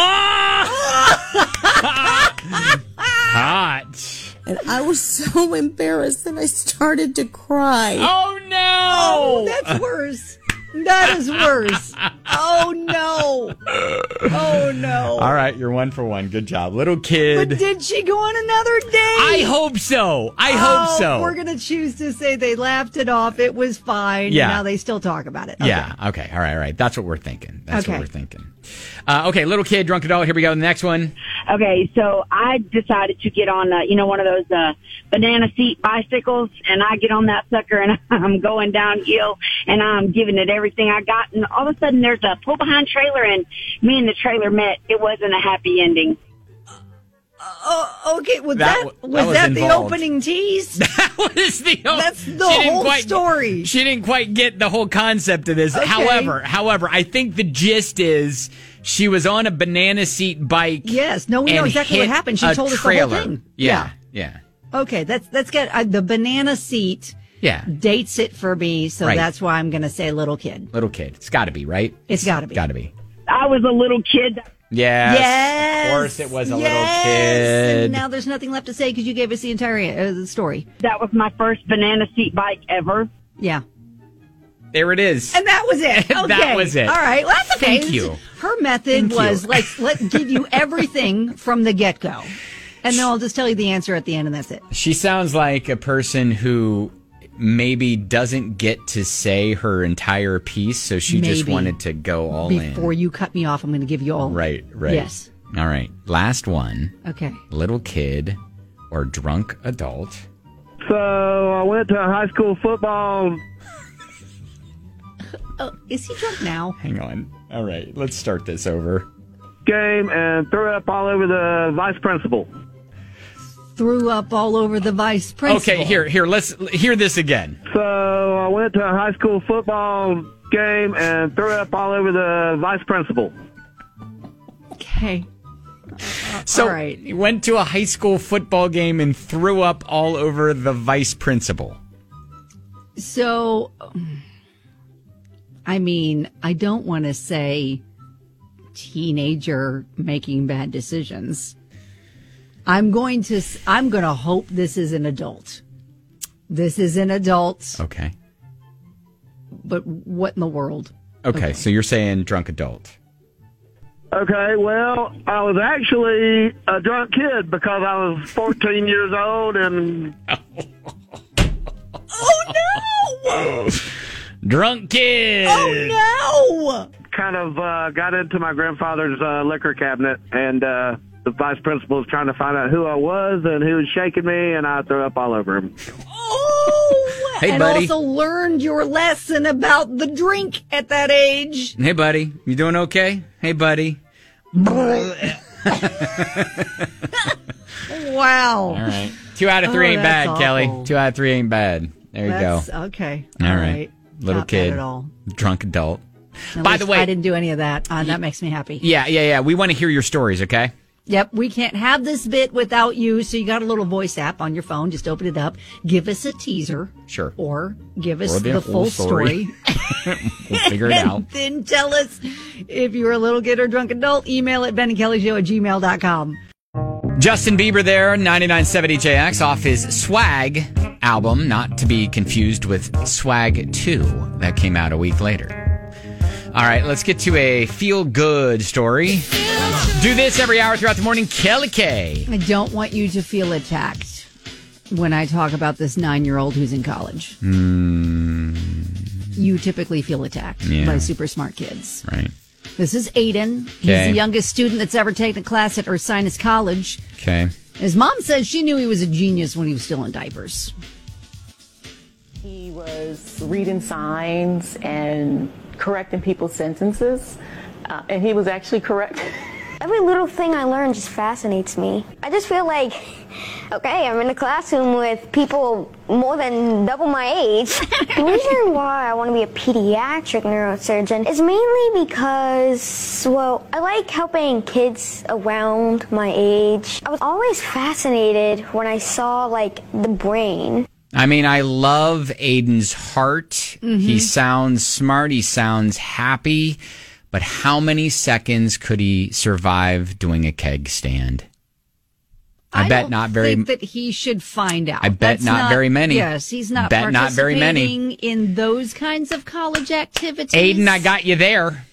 Hot. And I was so embarrassed that I started to cry. Oh, no! Oh, that's worse. That is worse. Oh, no. Oh, no. All right, you're 1 for 1. Good job. Little kid. But did she go on another date? I hope so. I hope so. We're going to choose to say they laughed it off. It was fine. Yeah. And now they still talk about it. Okay. Yeah. Okay. All right. That's what we're thinking. That's Okay. what we're thinking. Okay. Little kid, drunk adult. Here we go. The next one. Okay, so I decided to get on, one of those banana seat bicycles, and I get on that sucker, and I'm going downhill, and I'm giving it everything I got, and all of a sudden there's a pull-behind trailer, and me and the trailer met. It wasn't a happy ending. Oh, okay. Was That that the involved. opening tease? That was the. That's the whole story. She didn't quite get the whole concept of this. Okay. However, I think the gist is she was on a banana seat bike. Yes. No, we know and exactly what hit happened. She a told us trailer. the whole thing. Yeah. Okay, that's good. The banana seat Yeah. dates it for me, so Right. that's why I'm going to say little kid. Little kid. It's got to be, right? It's got to be. Got to be. I was a little kid. Yes. Of course, it was a little kid. And now there's nothing left to say because you gave us the entire the story. That was my first banana seat bike ever. Yeah. There it is. And that was it. Okay. That was it. All right. Well, that's okay. Thank you. Her method Thank was you. let's give you everything from the get-go. And then I'll just tell you the answer at the end, and that's it. She sounds like a person who maybe doesn't get to say her entire piece, so she just Maybe. wanted to go all in. Before you cut me off, I'm going to give you all. Right. Yes. All right. Last one. Okay. Little kid or drunk adult. So I went to a high school football. Oh, is he drunk now? Hang on. All right. Let's start this over. Game and threw up all over the vice principal. Threw up all over the vice principal. Okay, here, let's hear this again. So I went to a high school football game and threw up all over the vice principal. Okay. So all right. he went to a high school football game and threw up all over the vice principal. So, I mean, I don't want to say teenager making bad decisions. I'm going to hope this is an adult. This is an adult. Okay. But what in the world? Okay, so you're saying drunk adult. Okay, well, I was actually a drunk kid because I was 14 years old and... Oh, no! Drunk kid! Oh, no! kind of got into my grandfather's liquor cabinet, and the vice principal was trying to find out who I was, and he was shaking me, and I threw up all over him. Oh! Hey, and buddy. also learned your lesson about the drink at that age. Hey, buddy. You doing okay? Hey, buddy. Wow. All right. 2 out of 3 ain't that's bad, Kelly. awful. 2 out of 3 ain't bad. There you That's go. okay. All right. Little Not kid. bad at all. Drunk adult. At By least the way, I didn't do any of that. That makes me happy. Yeah. We want to hear your stories, okay? Yep, we can't have this bit without you. So you got a little voice app on your phone. Just open it up. Give us a teaser. Sure. Or give us Or the full story. We'll figure it out. And then tell us if you're a little kid or drunk adult. Email at BenandKellyShow@gmail.com. Justin Bieber there, 99.7 EJX, off his Swag album, not to be confused with Swag 2, that came out a week later. All right, let's get to a feel-good story. Do this every hour throughout the morning. Kelly K. I don't want you to feel attacked when I talk about this 9-year-old who's in college. You typically feel attacked by super smart kids. Right. This is Aiden. He's Okay. the youngest student that's ever taken a class at Ursinus College. Okay. His mom says she knew he was a genius when he was still in diapers. He was reading signs and correcting people's sentences, and he was actually correct. Every little thing I learn just fascinates me. I just feel like, okay, I'm in a classroom with people more than double my age. The reason why I want to be a pediatric neurosurgeon is mainly because, well, I like helping kids around my age. I was always fascinated when I saw, like, the brain. I mean, I love Aiden's heart. Mm-hmm. He sounds smart. He sounds happy. But how many seconds could he survive doing a keg stand? I bet not very. I think that he should find out. I bet That's not very many. Yes, he's not Bet not very many. participating in those kinds of college activities. Aiden, I got you there.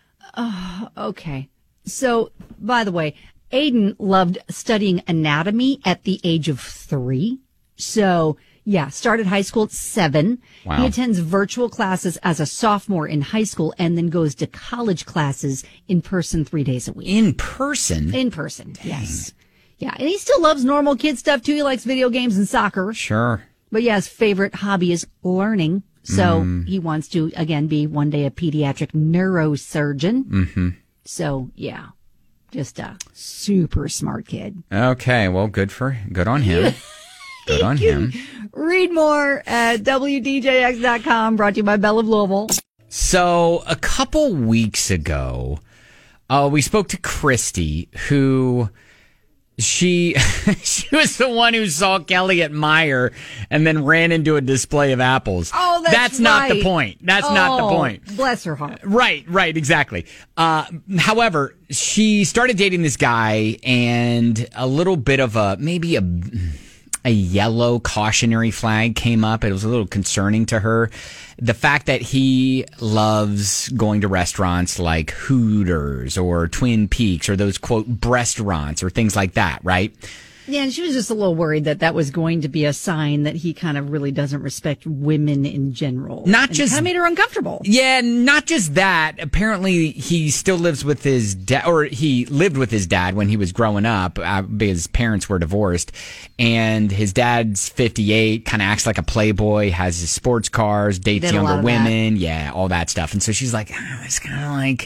Okay. So, by the way, Aiden loved studying anatomy at the age of 3. So, yeah, started high school at 7. Wow. He attends virtual classes as a sophomore in high school and then goes to college classes in person 3 days a week. In person? In person, yes. Yeah, and he still loves normal kid stuff too. He likes video games and soccer. Sure. But yeah, his favorite hobby is learning. So he wants to, again, be one day a pediatric neurosurgeon. Mm-hmm. So, yeah, just a super smart kid. Okay, well, good on him. Good on him. Read more at WDJX.com, brought to you by Bell of Louisville. So a couple weeks ago, we spoke to Christy, who she was the one who saw Kelly at Meijer and then ran into a display of apples. Oh, that's not right. the point. That's not the point. Bless her heart. Right, exactly. However, she started dating this guy, and a little bit of a yellow cautionary flag came up. It was a little concerning to her. The fact that he loves going to restaurants like Hooters or Twin Peaks or those, quote, breastaurants or things like that, right? Yeah, and she was just a little worried that that was going to be a sign that he kind of really doesn't respect women in general. Not and just... It kind of made her uncomfortable. Yeah, not just that. Apparently, he still lives with his dad, or he lived with his dad when he was growing up because his parents were divorced. And his dad's 58, kind of acts like a playboy, has his sports cars, dates younger women. Yeah, all that stuff. And so she's like, it's kind of like...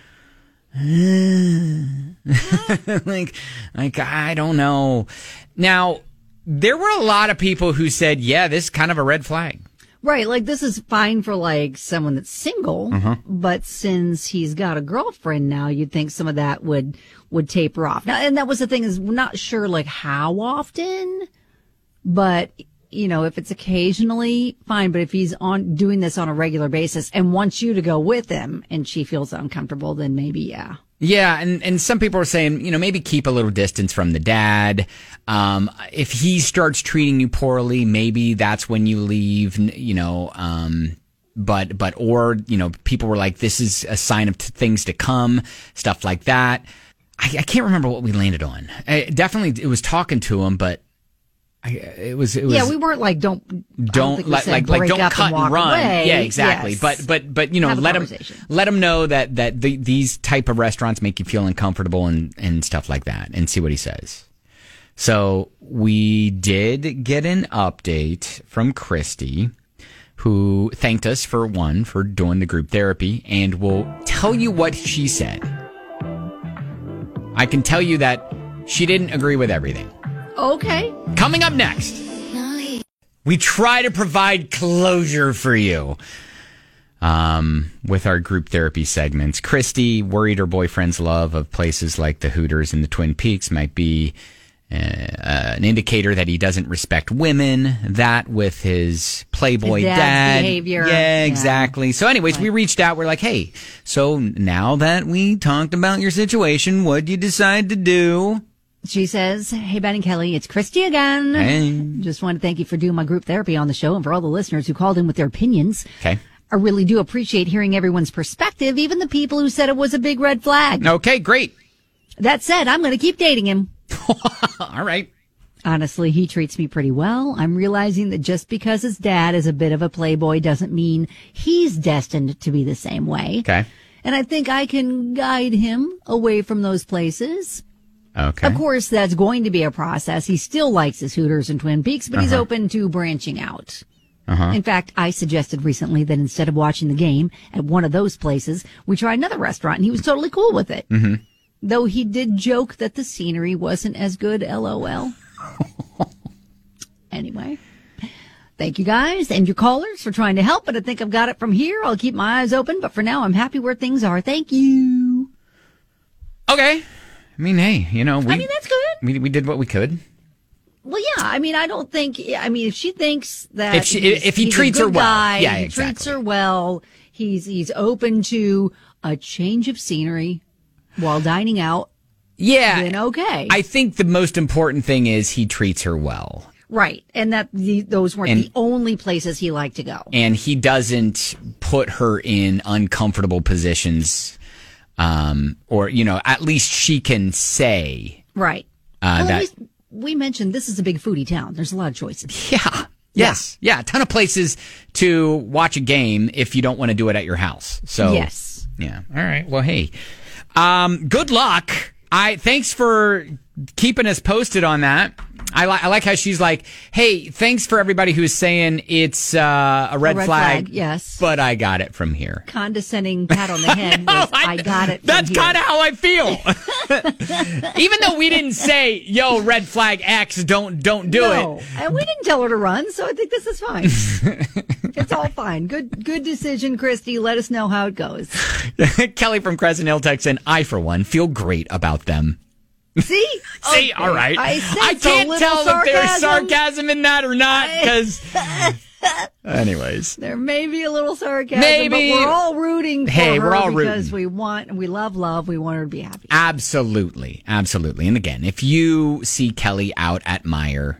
like I don't know. Now, there were a lot of people who said, yeah, this is kind of a red flag. Right, like this is fine for like someone that's single, but since he's got a girlfriend now, you'd think some of that would taper off. Now, and that was the thing, is we're not sure like how often, but you know, if it's occasionally, fine. But if he's doing this on a regular basis and wants you to go with him and she feels uncomfortable, then maybe, yeah. Yeah, and some people are saying, you know, maybe keep a little distance from the dad. If he starts treating you poorly, maybe that's when you leave, you know, or, you know, people were like, this is a sign of things to come, stuff like that. I can't remember what we landed on. Definitely, it was talking to him, but it was. Yeah, we weren't like don't don't cut and run. Away. Yeah, exactly. Yes. But you know, let him know that these type of restaurants make you feel uncomfortable and stuff like that, and see what he says. So we did get an update from Christy, who thanked us for doing the group therapy, and we'll tell you what she said. I can tell you that she didn't agree with everything. Okay. Coming up next, we try to provide closure for you with our group therapy segments. Christy worried her boyfriend's love of places like the Hooters and the Twin Peaks might be an indicator that he doesn't respect women. That with his playboy dad behavior. Yeah, exactly. So anyways, we reached out. We're like, hey, so now that we talked about your situation, what'd you decide to do? She says, hey, Ben and Kelly, it's Christy again. Hey. Just want to thank you for doing my group therapy on the show and for all the listeners who called in with their opinions. Okay. I really do appreciate hearing everyone's perspective, even the people who said it was a big red flag. Okay, great. That said, I'm going to keep dating him. All right. Honestly, he treats me pretty well. I'm realizing that just because his dad is a bit of a playboy doesn't mean he's destined to be the same way. Okay. And I think I can guide him away from those places. Okay. Of course, that's going to be a process. He still likes his Hooters and Twin Peaks, but he's open to branching out. In fact, I suggested recently that instead of watching the game at one of those places, we try another restaurant, and he was totally cool with it. Though he did joke that the scenery wasn't as good, LOL. Anyway, thank you guys and your callers for trying to help, but I think I've got it from here. I'll keep my eyes open, but for now, I'm happy where things are. Thank you. Okay. I mean, hey, that's good. We did what we could. Well, yeah. I mean, I don't think. I mean, if she thinks that if he he's treats a her good well, guy, yeah, he exactly. treats her well. He's open to a change of scenery while dining out. Yeah. Then okay. I think the most important thing is he treats her well. Right, and that those weren't the only places he liked to go. And he doesn't put her in uncomfortable positions, or at least she can say right. That. At least we mentioned this is a big foodie town. There's a lot of choices. Yeah. Yes. Yeah. A ton of places to watch a game if you don't want to do it at your house. So yes. Yeah. All right. Well, hey, good luck. Thanks for keeping us posted on that. I like how she's like, hey, thanks for everybody who's saying it's a red flag. Yes. But I got it from here. Condescending pat on the head. I got it from That's kind of how I feel. Even though we didn't say, yo, red flag X, don't do it. And we didn't tell her to run, so I think this is fine. It's all fine. Good decision, Christy. Let us know how it goes. Kelly from Crescent Hill texts in, I, for one, feel great about them. See? Okay. All right. I can't tell if there's sarcasm in that or not, because... Anyways. There may be a little sarcasm, Maybe. but we're all rooting for her we're all because rooting. we love love. We want her to be happy. Absolutely. Absolutely. And again, if you see Kelly out at Meijer,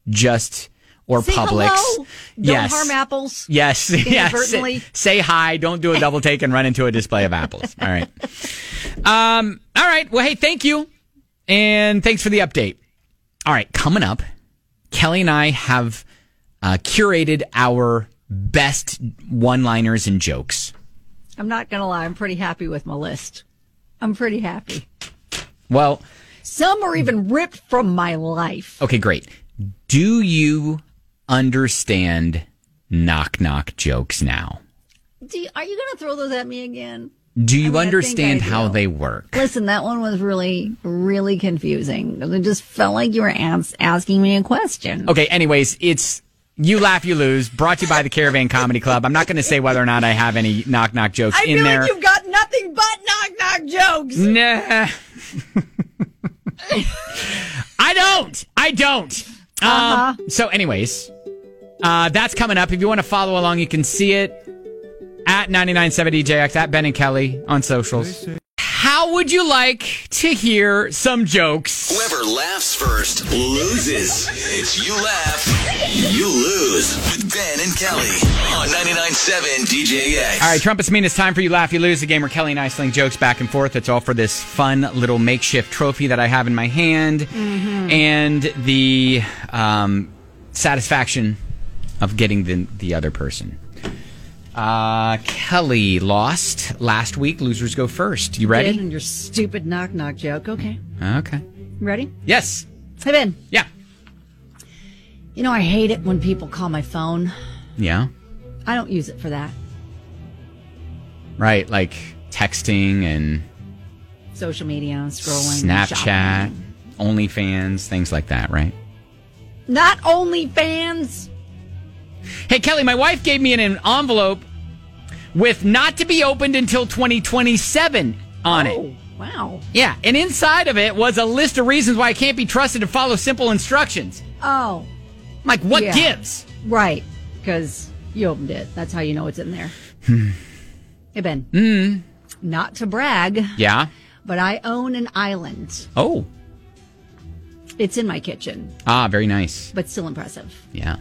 or say Publix. Hello. Yes. Don't harm apples. Yes. Inadvertently. Yes. Say hi. Don't do a double take and run into a display of apples. All right. All right. Well, hey, thank you. And thanks for the update. All right. Coming up, Kelly and I have curated our best one-liners and jokes. I'm not going to lie. I'm pretty happy with my list. I'm pretty happy. Well, some are even ripped from my life. Okay, great. Do you understand knock-knock jokes now? Are you going to throw those at me again? Do you understand I think I how do. they work? Listen, that one was really, really confusing. It just felt like you were asking me a question. Okay, anyways, it's You Laugh, You Lose, brought to you by the Caravan Comedy Club. I'm not going to say whether or not I have any knock-knock jokes in there. I feel like you've got nothing but knock-knock jokes. Nah. I don't. So anyways, that's coming up. If you want to follow along, you can see it at 99.7 DJX, at Ben and Kelly on socials. How would you like to hear some jokes? Whoever laughs first loses. It's You Laugh, You Lose with Ben and Kelly on 99.7 DJX. All right, Trumpets mean it's time for You Laugh, You Lose, a game where Kelly and I sling jokes back and forth. It's all for this fun little makeshift trophy that I have in my hand and the satisfaction of getting the other person. Kelly lost last week. Losers go first. You ready? And your stupid knock-knock joke. Okay. Okay. Ready? Yes. Hey, Ben. Yeah. You know, I hate it when people call my phone. Yeah. I don't use it for that. Right, like texting and social media, scrolling, Snapchat, shopping. OnlyFans, things like that, right? Not OnlyFans. Hey, Kelly, my wife gave me an envelope with not to be opened until 2027 on it. Wow. Yeah, and inside of it was a list of reasons why I can't be trusted to follow simple instructions. Oh. I'm like, what gives? Right, because you opened it. That's how you know it's in there. Hey, Ben. Not to brag. Yeah? But I own an island. Oh. It's in my kitchen. Ah, very nice. But still impressive. Yeah.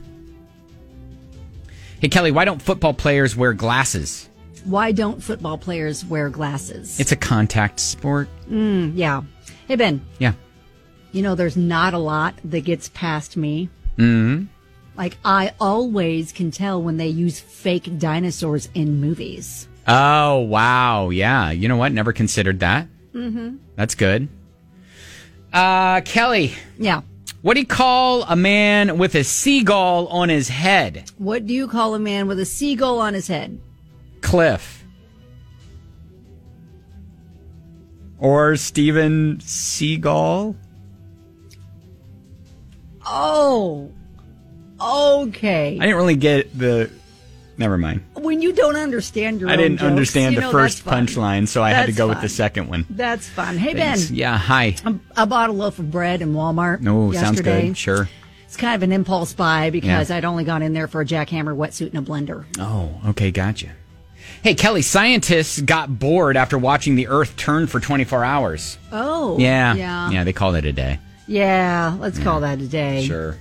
Hey, Kelly, why don't football players wear glasses? Why don't football players wear glasses? It's a contact sport. Yeah. Hey, Ben. Yeah. You know, there's not a lot that gets past me. Mm-hmm. Like, I always can tell when they use fake dinosaurs in movies. Oh, wow. Yeah. You know what? Never considered that. Mm-hmm. That's good. Kelly. Yeah. What do you call a man with a seagull on his head? What do you call a man with a seagull on his head? Cliff. Or Steven Seagal? Oh, okay. I didn't really get the... Never mind. When you don't understand your own I didn't jokes, understand you the know, first that's fun. punchline, so I had to That's go with fun. the second one. That's fun. Hey, Thanks. Ben. Yeah, hi. I bought a loaf of bread in Walmart Oh, sounds yesterday. good. Sure. It's kind of an impulse buy because Yeah. I'd only gone in there for a jackhammer wetsuit and a blender. Oh, okay, gotcha. Hey, Kelly, scientists got bored after watching the Earth turn for 24 hours. Oh. Yeah. Yeah. Yeah, they called it a day. Yeah, let's call that a day. Sure.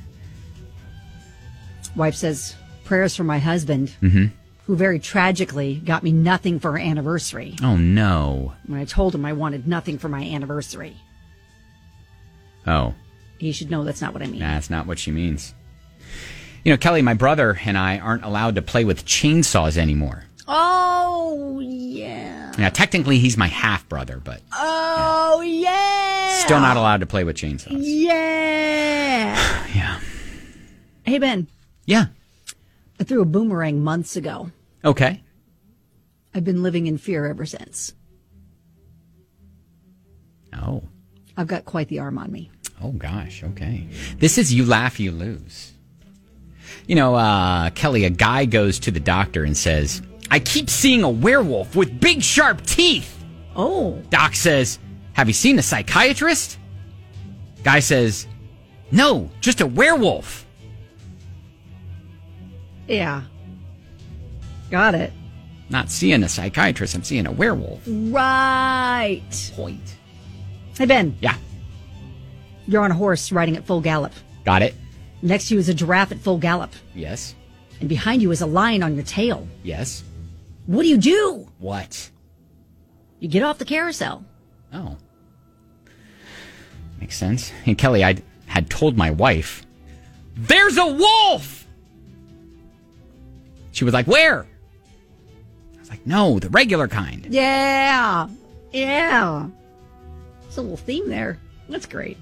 Wife says, prayers for my husband, Mm-hmm. who very tragically got me nothing for our anniversary. Oh, no. When I told him I wanted nothing for my anniversary. Oh. He should know that's not what I mean. That's not what she means. You know, Kelly, my brother and I aren't allowed to play with chainsaws anymore. Oh, yeah. Yeah, technically he's my half-brother, but Oh, yeah. still not allowed to play with chainsaws. Yeah. Yeah. Hey, Ben. Yeah. I threw a boomerang months ago. Okay. I've been living in fear ever since. Oh. I've got quite the arm on me. Oh, gosh. Okay. This is You Laugh, You Lose. You know, Kelly, a guy goes to the doctor and says, I keep seeing a werewolf with big, sharp teeth. Oh. Doc says, have you seen a psychiatrist? Guy says, no, just a werewolf. Yeah. Got it. Not seeing a psychiatrist, I'm seeing a werewolf. Right. Point. Hey, Ben. Yeah. You're on a horse riding at full gallop. Got it? Next to you is a giraffe at full gallop. Yes. And behind you is a lion on your tail. Yes. What do? What? You get off the carousel. Oh. Makes sense. Hey, Kelly, I had told my wife, there's a wolf! She was like, where? I was like, no, the regular kind. Yeah. Yeah. There's a little theme there. That's great.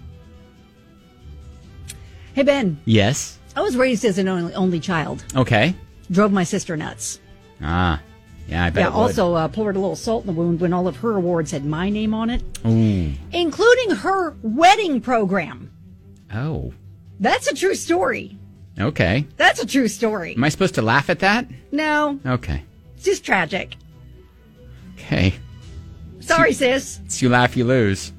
Hey, Ben. Yes. I was raised as an only child. Okay. Drove my sister nuts. Ah. Yeah, I bet it would. Also poured a little salt in the wound when all of her awards had my name on it. Ooh. Including her wedding program. Oh. That's a true story. Okay. That's a true story. Am I supposed to laugh at that? No. Okay. It's just tragic. Okay. Sorry, sis. It's You Laugh, You Lose.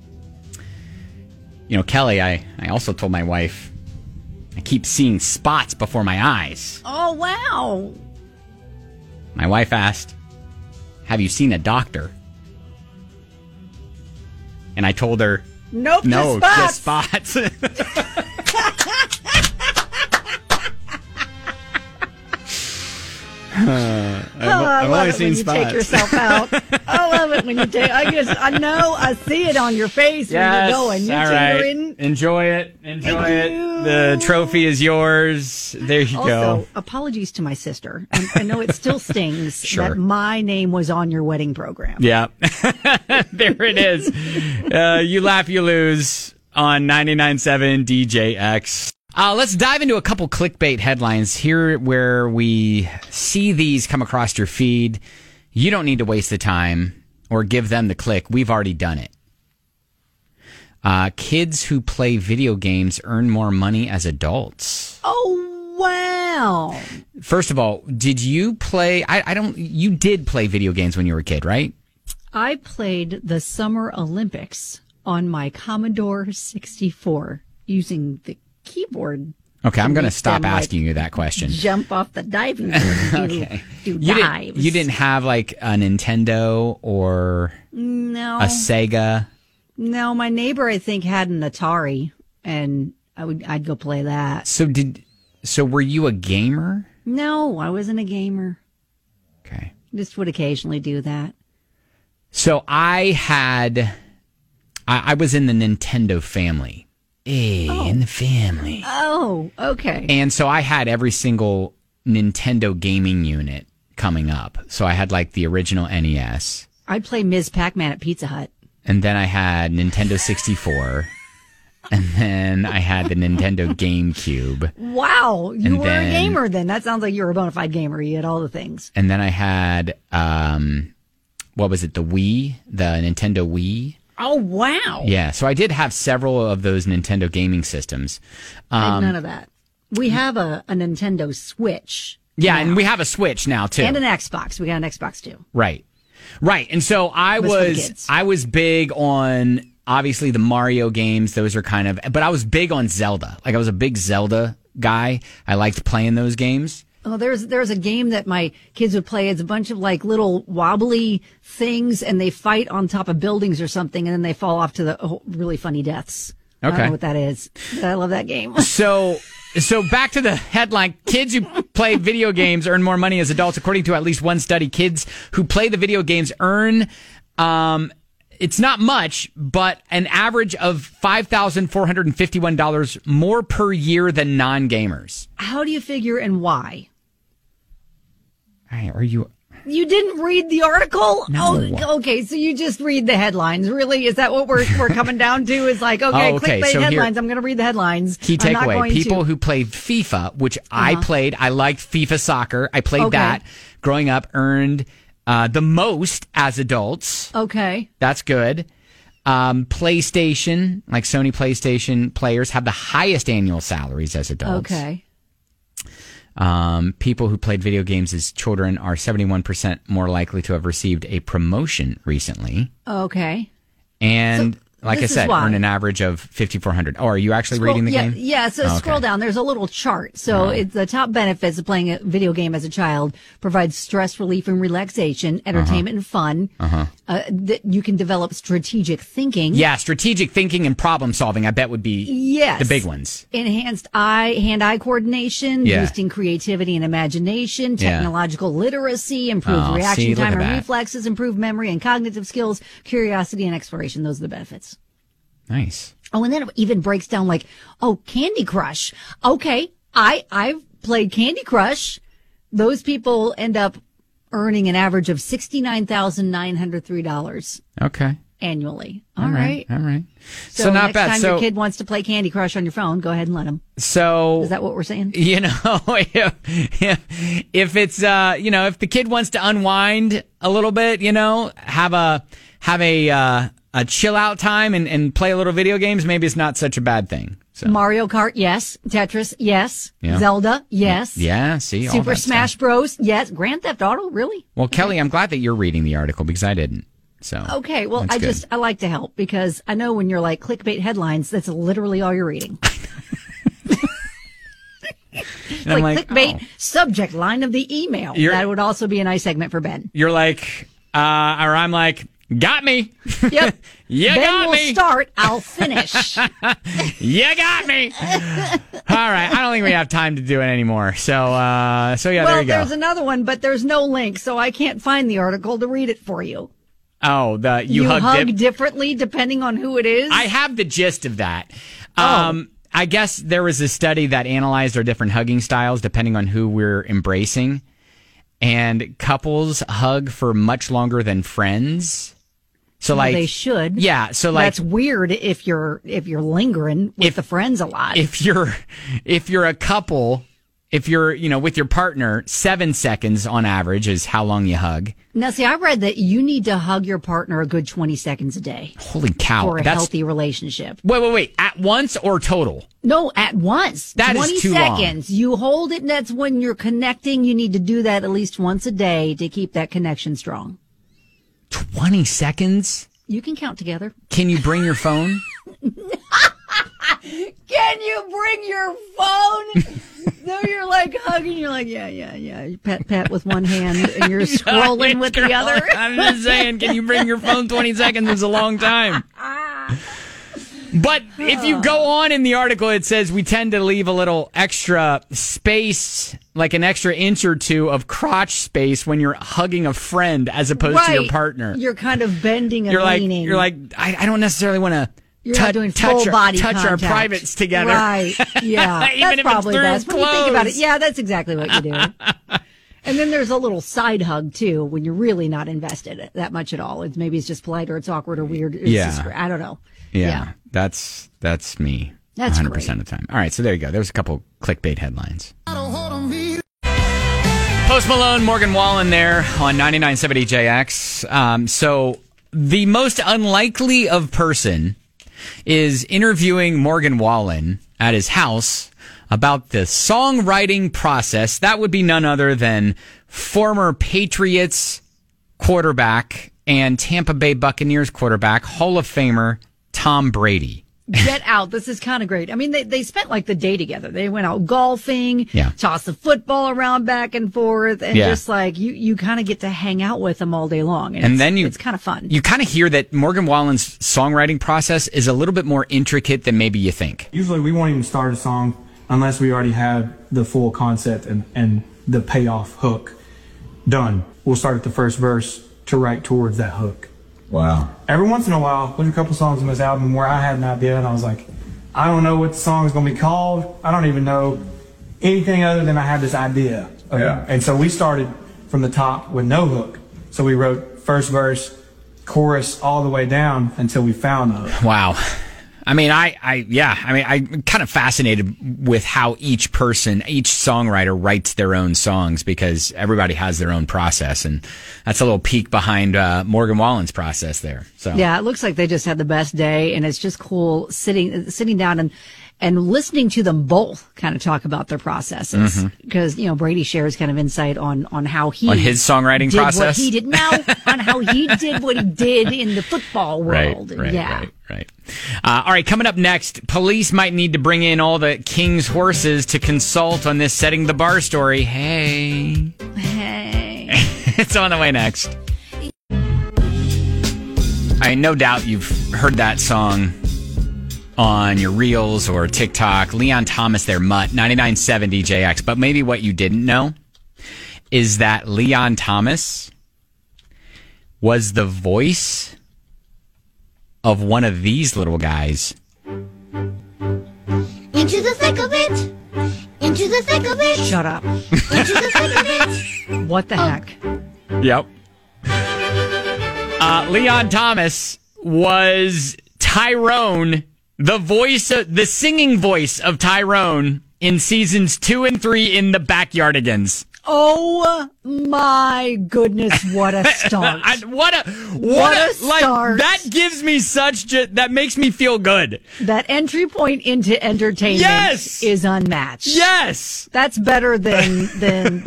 You know, Kelly, I also told my wife, I keep seeing spots before my eyes. Oh, wow. My wife asked, have you seen a doctor? And I told her, Nope, no, just spots. just spots. I love it when you take yourself out. I love it when you take. I know. I see it on your face when you're going. You're all right. cheering. Enjoy it. Enjoy it. The trophy is yours. There you Also, go. apologies to my sister. I know it still stings Sure. that my name was on your wedding program. Yeah. There it is. You Laugh, You Lose on 99.7 DJX. Let's dive into a couple clickbait headlines here where we see these come across your feed. You don't need to waste the time or give them the click. We've already done it. Kids who play video games earn more money as adults. Oh, wow. First of all, did you play? You did play video games when you were a kid, right? I played the Summer Olympics on my Commodore 64 using the keyboard. Okay, I'm going to make stop them, asking you that question. Jump off the diving board and Okay. do You dives. you didn't have like a Nintendo or No. a Sega? No, my neighbor I think had an Atari, and I'd go play that. So were you a gamer? No, I wasn't a gamer. Okay. Just would occasionally do that. So I was in the Nintendo family. In the family. Oh, okay. And so I had every single Nintendo gaming unit coming up. So I had like the original NES. I'd play Ms. Pac-Man at Pizza Hut. And then I had Nintendo 64. And then I had the Nintendo GameCube. Wow. You And were a then- gamer then. That sounds like you were a bona fide gamer. You had all the things. And then I had, what was it, the Nintendo Wii? Oh, wow. Yeah, so I did have several of those Nintendo gaming systems. I had none of that. We have a Nintendo Switch. Yeah, now. and we have a Switch now, too. And an Xbox. We got an Xbox, too. Right. And so I Was for the kids. I was big on, obviously, the Mario games. Those are kind of, but I was big on Zelda. Like, I was a big Zelda guy. I liked playing those games. Oh, there's a game that my kids would play. It's a bunch of like little wobbly things, and they fight on top of buildings or something, and then they fall off to the really funny deaths. I don't Okay. know what that is. But I love that game. So back to the headline. Kids who play video games earn more money as adults. According to at least one study, kids who play the video games earn, it's not much, but an average of $5,451 more per year than non-gamers. How do you figure and why? Are you... You didn't read the article? No. Oh, okay. So you just read the headlines. Really? Is that what we're coming down to? Is like, okay, okay, clickbait so here- headlines. I'm going to read the headlines. Key I'm not takeaway, going people to. who played FIFA, which I played, I liked FIFA soccer. I played Okay. that growing up, earned the most as adults. Okay. That's good. PlayStation, like Sony PlayStation players, have the highest annual salaries as adults. Okay. People who played video games as children are 71% more likely to have received a promotion recently. Okay. And like I this is said, why. earn an average of $5,400. Oh, are you actually reading the game? Yeah, so Oh, scroll okay. down. There's a little chart. So it's the top benefits of playing a video game as a child provides stress relief and relaxation, entertainment and fun. That you can develop strategic thinking. Yeah, strategic thinking and problem solving, I bet would be Yes. the big ones. Enhanced hand-eye coordination, Yeah. boosting creativity and imagination, Yeah. technological literacy, improved Oh, reaction see, look time at and that. reflexes, improved memory and cognitive skills, curiosity and exploration. Those are the benefits. Nice. Oh, and then it even breaks down like, Candy Crush. Okay, I've played Candy Crush. Those people end up earning an average of $69,903 Okay. annually. All All right. right. All right. So, So not next bad. time So your kid wants to play Candy Crush on your phone, go ahead and let him. So Is that what we're saying? You know, if it's if the kid wants to unwind a little bit, have a chill out time and play a little video games, maybe it's not such a bad thing. So Mario Kart, yes. Tetris, yes. Yeah. Zelda, yes. yeah, see, all Super that Smash stuff. Bros, yes. Grand Theft Auto, really? Well, Kelly, I'm glad that you're reading the article because I didn't. So Okay, well, that's good. I like to help because I know when you're like clickbait headlines, that's literally all you're reading. It's And I'm like clickbait oh. subject line of the email. You're- That would also be a nice segment for Ben. You're like, or I'm like, got me. Yep. You Ben got will me. start, I'll finish. You got me. All right. I don't think we have time to do it anymore. So yeah, there Well, you go. there's another one, but there's no link, so I can't find the article to read it for you. Oh, the you hug hug differently depending on who it is. I have the gist of that. Oh. I guess there was a study that analyzed our different hugging styles depending on who we're embracing. And couples hug for much longer than friends. So Well, like they should. Yeah, so like that's weird if you're lingering with the friends a lot. if you're a couple, if you're, with your partner, 7 seconds on average is how long you hug. Now, see, I read that you need to hug your partner a good 20 seconds a day Holy cow. for a That's healthy relationship. Wait. At once or total? No, at once. That is 20 too long. seconds. You hold it, and that's when you're connecting. You need to do that at least once a day to keep that connection strong. 20 seconds? You can count together. Can you bring your phone? Can you bring your phone? So you're like hugging, you're like, yeah. You pat with one hand and you're scrolling with the other. I'm just saying, can you bring your phone 20 seconds? Is a long time. But if you go on in the article, it says we tend to leave a little extra space, like an extra inch or two of crotch space when you're hugging a friend as opposed to your partner. You're kind of bending and leaning. You're like, I don't necessarily want to You're not doing full body touch our contact. privates together. Right. Yeah. Even That's if probably it's through best. When you think about it, clothes. yeah, that's exactly what you do. And then there's a little side hug too when you're really not invested that much at all. Maybe it's just polite or it's awkward or weird. It's just, I don't know. Yeah. That's me. That's 100% great. of the time. All right, so there you go. There's a couple clickbait headlines. Post Malone, Morgan Wallen there on 99.7 EJX. So the most unlikely of person is interviewing Morgan Wallen at his house about the songwriting process. That would be none other than former Patriots quarterback and Tampa Bay Buccaneers quarterback, Hall of Famer Tom Brady. Get out. This is kind of great. I mean, they spent like the day together. They went out golfing, tossed the football around back and forth, and just like you kind of get to hang out with them all day long. And then it's kind of fun. You kind of hear that Morgan Wallen's songwriting process is a little bit more intricate than maybe you think. Usually we won't even start a song unless we already have the full concept and the payoff hook done. We'll start at the first verse to write towards that hook. Wow. Every once in a while, there's a couple songs on this album where I had an idea and I was like, I don't know what the song is going to be called. I don't even know anything other than I had this idea. Yeah. And so we started from the top with no hook. So we wrote first verse, chorus, all the way down until we found the hook. Wow. I mean, I'm kind of fascinated with how each songwriter writes their own songs because everybody has their own process. And that's a little peek behind Morgan Wallen's process there. So yeah, it looks like they just had the best day, and it's just cool sitting down and listening to them both kind of talk about their processes because Brady shares kind of insight on how he on his songwriting did process. What he did now on how he did what he did in the football world. Right. All right, coming up next, police might need to bring in all the king's horses to consult on this setting the bar story. Hey. It's on the way next. No doubt you've heard that song on your Reels or TikTok. Leon Thomas there, Mutt, 99.7 DJX. But maybe what you didn't know is that Leon Thomas was the voice of one of these little guys. Into the thick of it. Into the thick of it. Shut up. Into the thick of it. What the heck? Yep. Leon Thomas was Tyrone, the singing voice of Tyrone in seasons 2 and 3 in The Backyardigans. Oh my goodness, what a start. What a start. That gives me that makes me feel good. That entry point into entertainment is unmatched. Yes. That's better than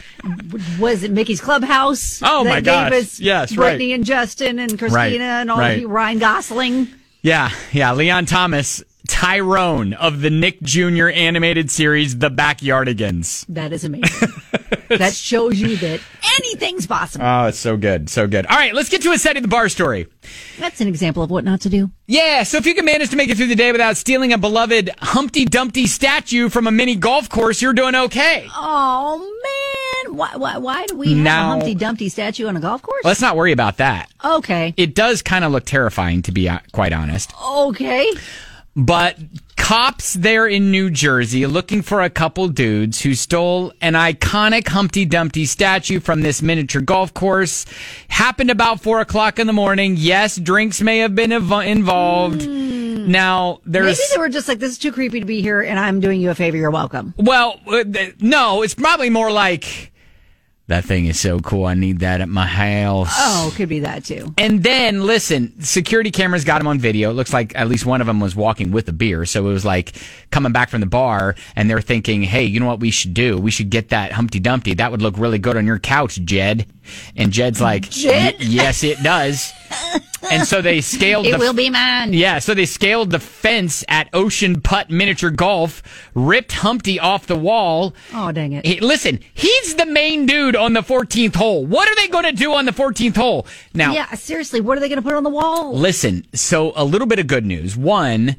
was it Mickey's Clubhouse? Oh my gosh. Yes, Brittany and Justin and Christina and all of you, Ryan Gosling. Yeah. Leon Thomas, Tyrone of the Nick Jr. animated series, The Backyardigans. That is amazing. That shows you that anything's possible. Oh, it's so good. So good. All right, let's get to a setting the bar story. That's an example of what not to do. Yeah, so if you can manage to make it through the day without stealing a beloved Humpty Dumpty statue from a mini golf course, you're doing okay. Oh, man. Why do we have a Humpty Dumpty statue on a golf course? Let's not worry about that. Okay. It does kind of look terrifying, to be quite honest. Okay. But cops there in New Jersey looking for a couple dudes who stole an iconic Humpty Dumpty statue from this miniature golf course. Happened about 4 o'clock in the morning. Yes, drinks may have been involved. Now, maybe they were just like, this is too creepy to be here, and I'm doing you a favor. You're welcome. Well, no, it's probably more like, that thing is so cool. I need that at my house. Oh, could be that too. And then, listen, security cameras got him on video. It looks like at least one of them was walking with a beer. So it was like coming back from the bar and they're thinking, hey, you know what we should do? We should get that Humpty Dumpty. That would look really good on your couch, Jed. And Jed's like, Jed? Yes, it does. And so they scaled it will be mine. Yeah, so they scaled the fence at Ocean Putt Miniature Golf, ripped Humpty off the wall. Oh, dang it. Listen, he's the main dude on the 14th hole. What are they going to do on the 14th hole? Now, yeah, seriously, what are they going to put on the wall? Listen, so a little bit of good news. One,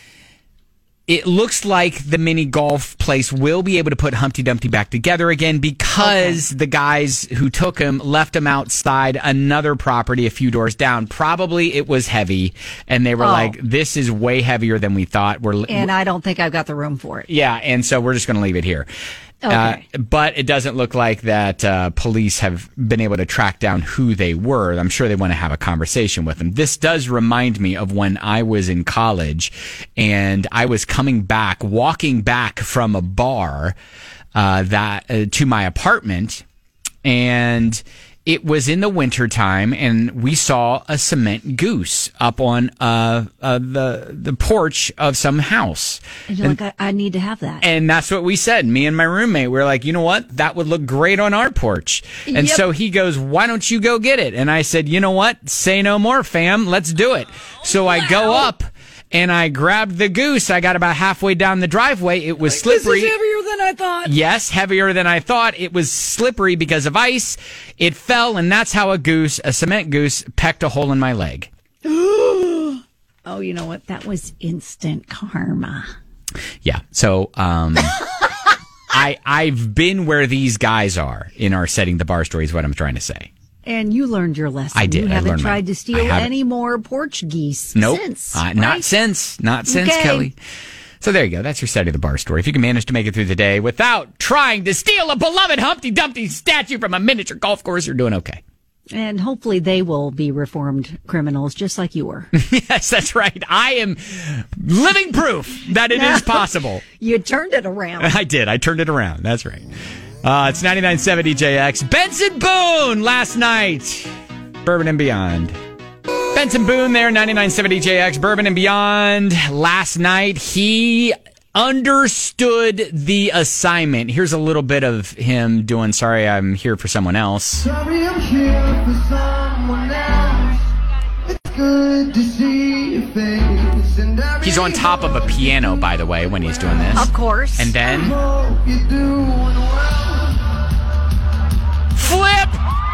it looks like the mini golf place will be able to put Humpty Dumpty back together again because the guys who took him left him outside another property a few doors down. Probably it was heavy, and they were like, this is way heavier than we thought. And I don't think I've got the room for it. Yeah, and so we're just going to leave it here. Okay. But it doesn't look like that police have been able to track down who they were. I'm sure they want to have a conversation with them. This does remind me of when I was in college and I was walking back from a bar to my apartment, and it was in the wintertime, and we saw a cement goose up on the porch of some house. And you're like, I need to have that. And that's what we said. Me and my roommate, we were like, you know what? That would look great on our porch. And so he goes, why don't you go get it? And I said, you know what? Say no more, fam. Let's do it. So I go up and I grabbed the goose. I got about halfway down the driveway. It was slippery. This is heavier than I thought. Yes, heavier than I thought. It was slippery because of ice. It fell, and that's how a cement goose, pecked a hole in my leg. Oh, you know what? That was instant karma. Yeah. So, I've been where these guys are in our Setting the Bar story is what I'm trying to say. And you learned your lesson. I did. You I haven't learned tried to steal any more porch geese since. Not right? since, Okay. Kelly. So there you go. That's your Setting the Bar story. If you can manage to make it through the day without trying to steal a beloved Humpty Dumpty statue from a miniature golf course, you're doing okay. And hopefully they will be reformed criminals just like you were. Yes, that's right. I am living proof that it is possible. You turned it around. I did. I turned it around. That's right. It's 99.7 DJX. Benson Boone last night. Bourbon and Beyond. Benson Boone there, 99.7 DJX. Bourbon and Beyond. Last night, he understood the assignment. Here's a little bit of him doing Sorry I'm Here for Someone Else. Sorry I'm here for someone else. It's good to see your face. And He's on top of a piano, by the way, when he's doing this. Of course. And then you're doing well. flip!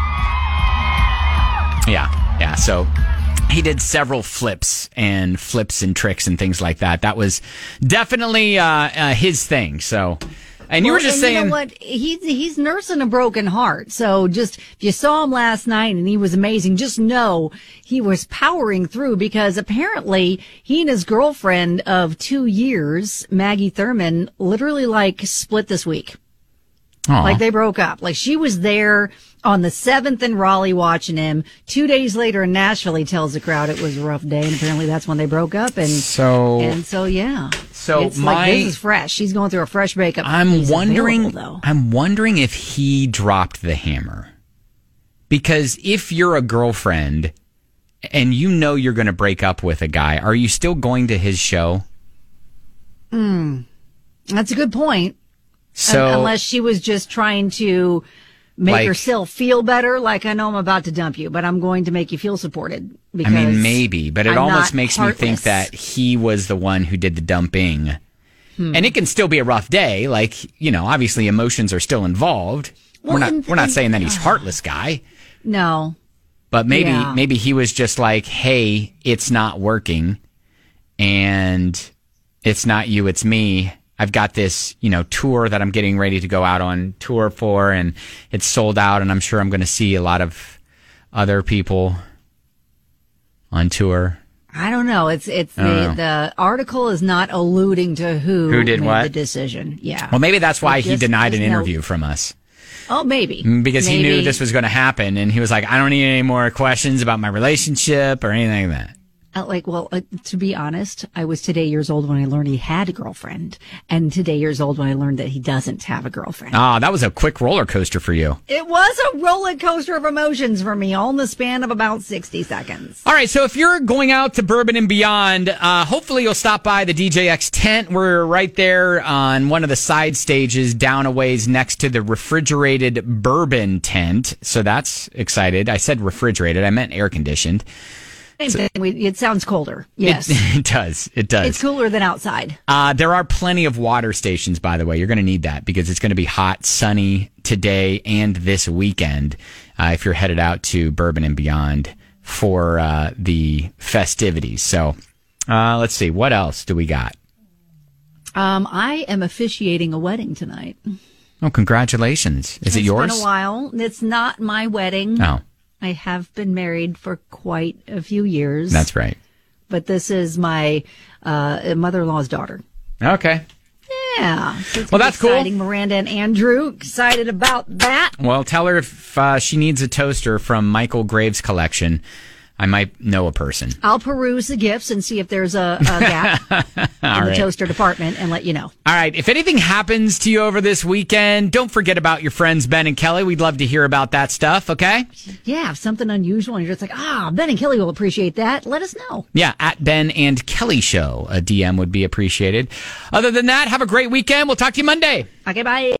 Yeah, so he did several flips and tricks and things like that. That was definitely his thing. So, and you were just saying, you know what? He's nursing a broken heart. So just if you saw him last night and he was amazing, just know he was powering through because apparently he and his girlfriend of 2 years, Maggie Thurman, literally split this week. Aww. Like they broke up. Like she was there on the 7th in Raleigh watching him. 2 days later in Nashville, he tells the crowd it was a rough day, and apparently that's when they broke up. And so yeah. So it's like this is fresh. She's going through a fresh breakup. I'm wondering though. if he dropped the hammer. Because if you're a girlfriend and you know you're going to break up with a guy, are you still going to his show? That's a good point. So unless she was just trying to make herself feel better, like I know I'm about to dump you, but I'm going to make you feel supported. Because I mean, maybe, but it I'm almost not makes heartless. me think that he was the one who did the dumping. And it can still be a rough day. Obviously emotions are still involved. Well, we're not saying that he's heartless guy. No. But maybe he was just like, hey, it's not working. And it's not you, it's me. I've got this, tour that I'm getting ready to go out on tour for, and it's sold out, and I'm sure I'm going to see a lot of other people on tour. I don't know. The article is not alluding to who did made what? the decision. Yeah. Well, maybe that's why he denied an interview from us. Oh, maybe. Because he knew this was going to happen, and he was like, I don't need any more questions about my relationship or anything like that. To be honest, I was today years old when I learned he had a girlfriend, and today years old when I learned that he doesn't have a girlfriend. That was a quick roller coaster for you. It was a roller coaster of emotions for me, all in the span of about 60 seconds. All right, so if you're going out to Bourbon and Beyond, hopefully you'll stop by the DJX tent. We're right there on one of the side stages, down a ways next to the refrigerated bourbon tent. So that's excited. I said refrigerated. I meant air conditioned. It sounds colder. Yes. It does. It's cooler than outside. There are plenty of water stations, by the way. You're going to need that because it's going to be hot, sunny today and this weekend if you're headed out to Bourbon and Beyond for the festivities. So let's see. What else do we got? I am officiating a wedding tonight. Oh, congratulations. Is it yours? It's been a while. It's not my wedding. Oh. I have been married for quite a few years. That's right. But this is my mother-in-law's daughter. Okay. Yeah. So it's Well, gonna be that's cool. exciting. Miranda and Andrew, excited about that. Well, tell her if she needs a toaster from Michael Graves' collection. I might know a person. I'll peruse the gifts and see if there's a gap in the toaster department and let you know. All right. If anything happens to you over this weekend, don't forget about your friends Ben and Kelly. We'd love to hear about that stuff, okay? Yeah, if something unusual and you're just like, Ben and Kelly will appreciate that, let us know. Yeah, at Ben and Kelly Show. A DM would be appreciated. Other than that, have a great weekend. We'll talk to you Monday. Okay, bye.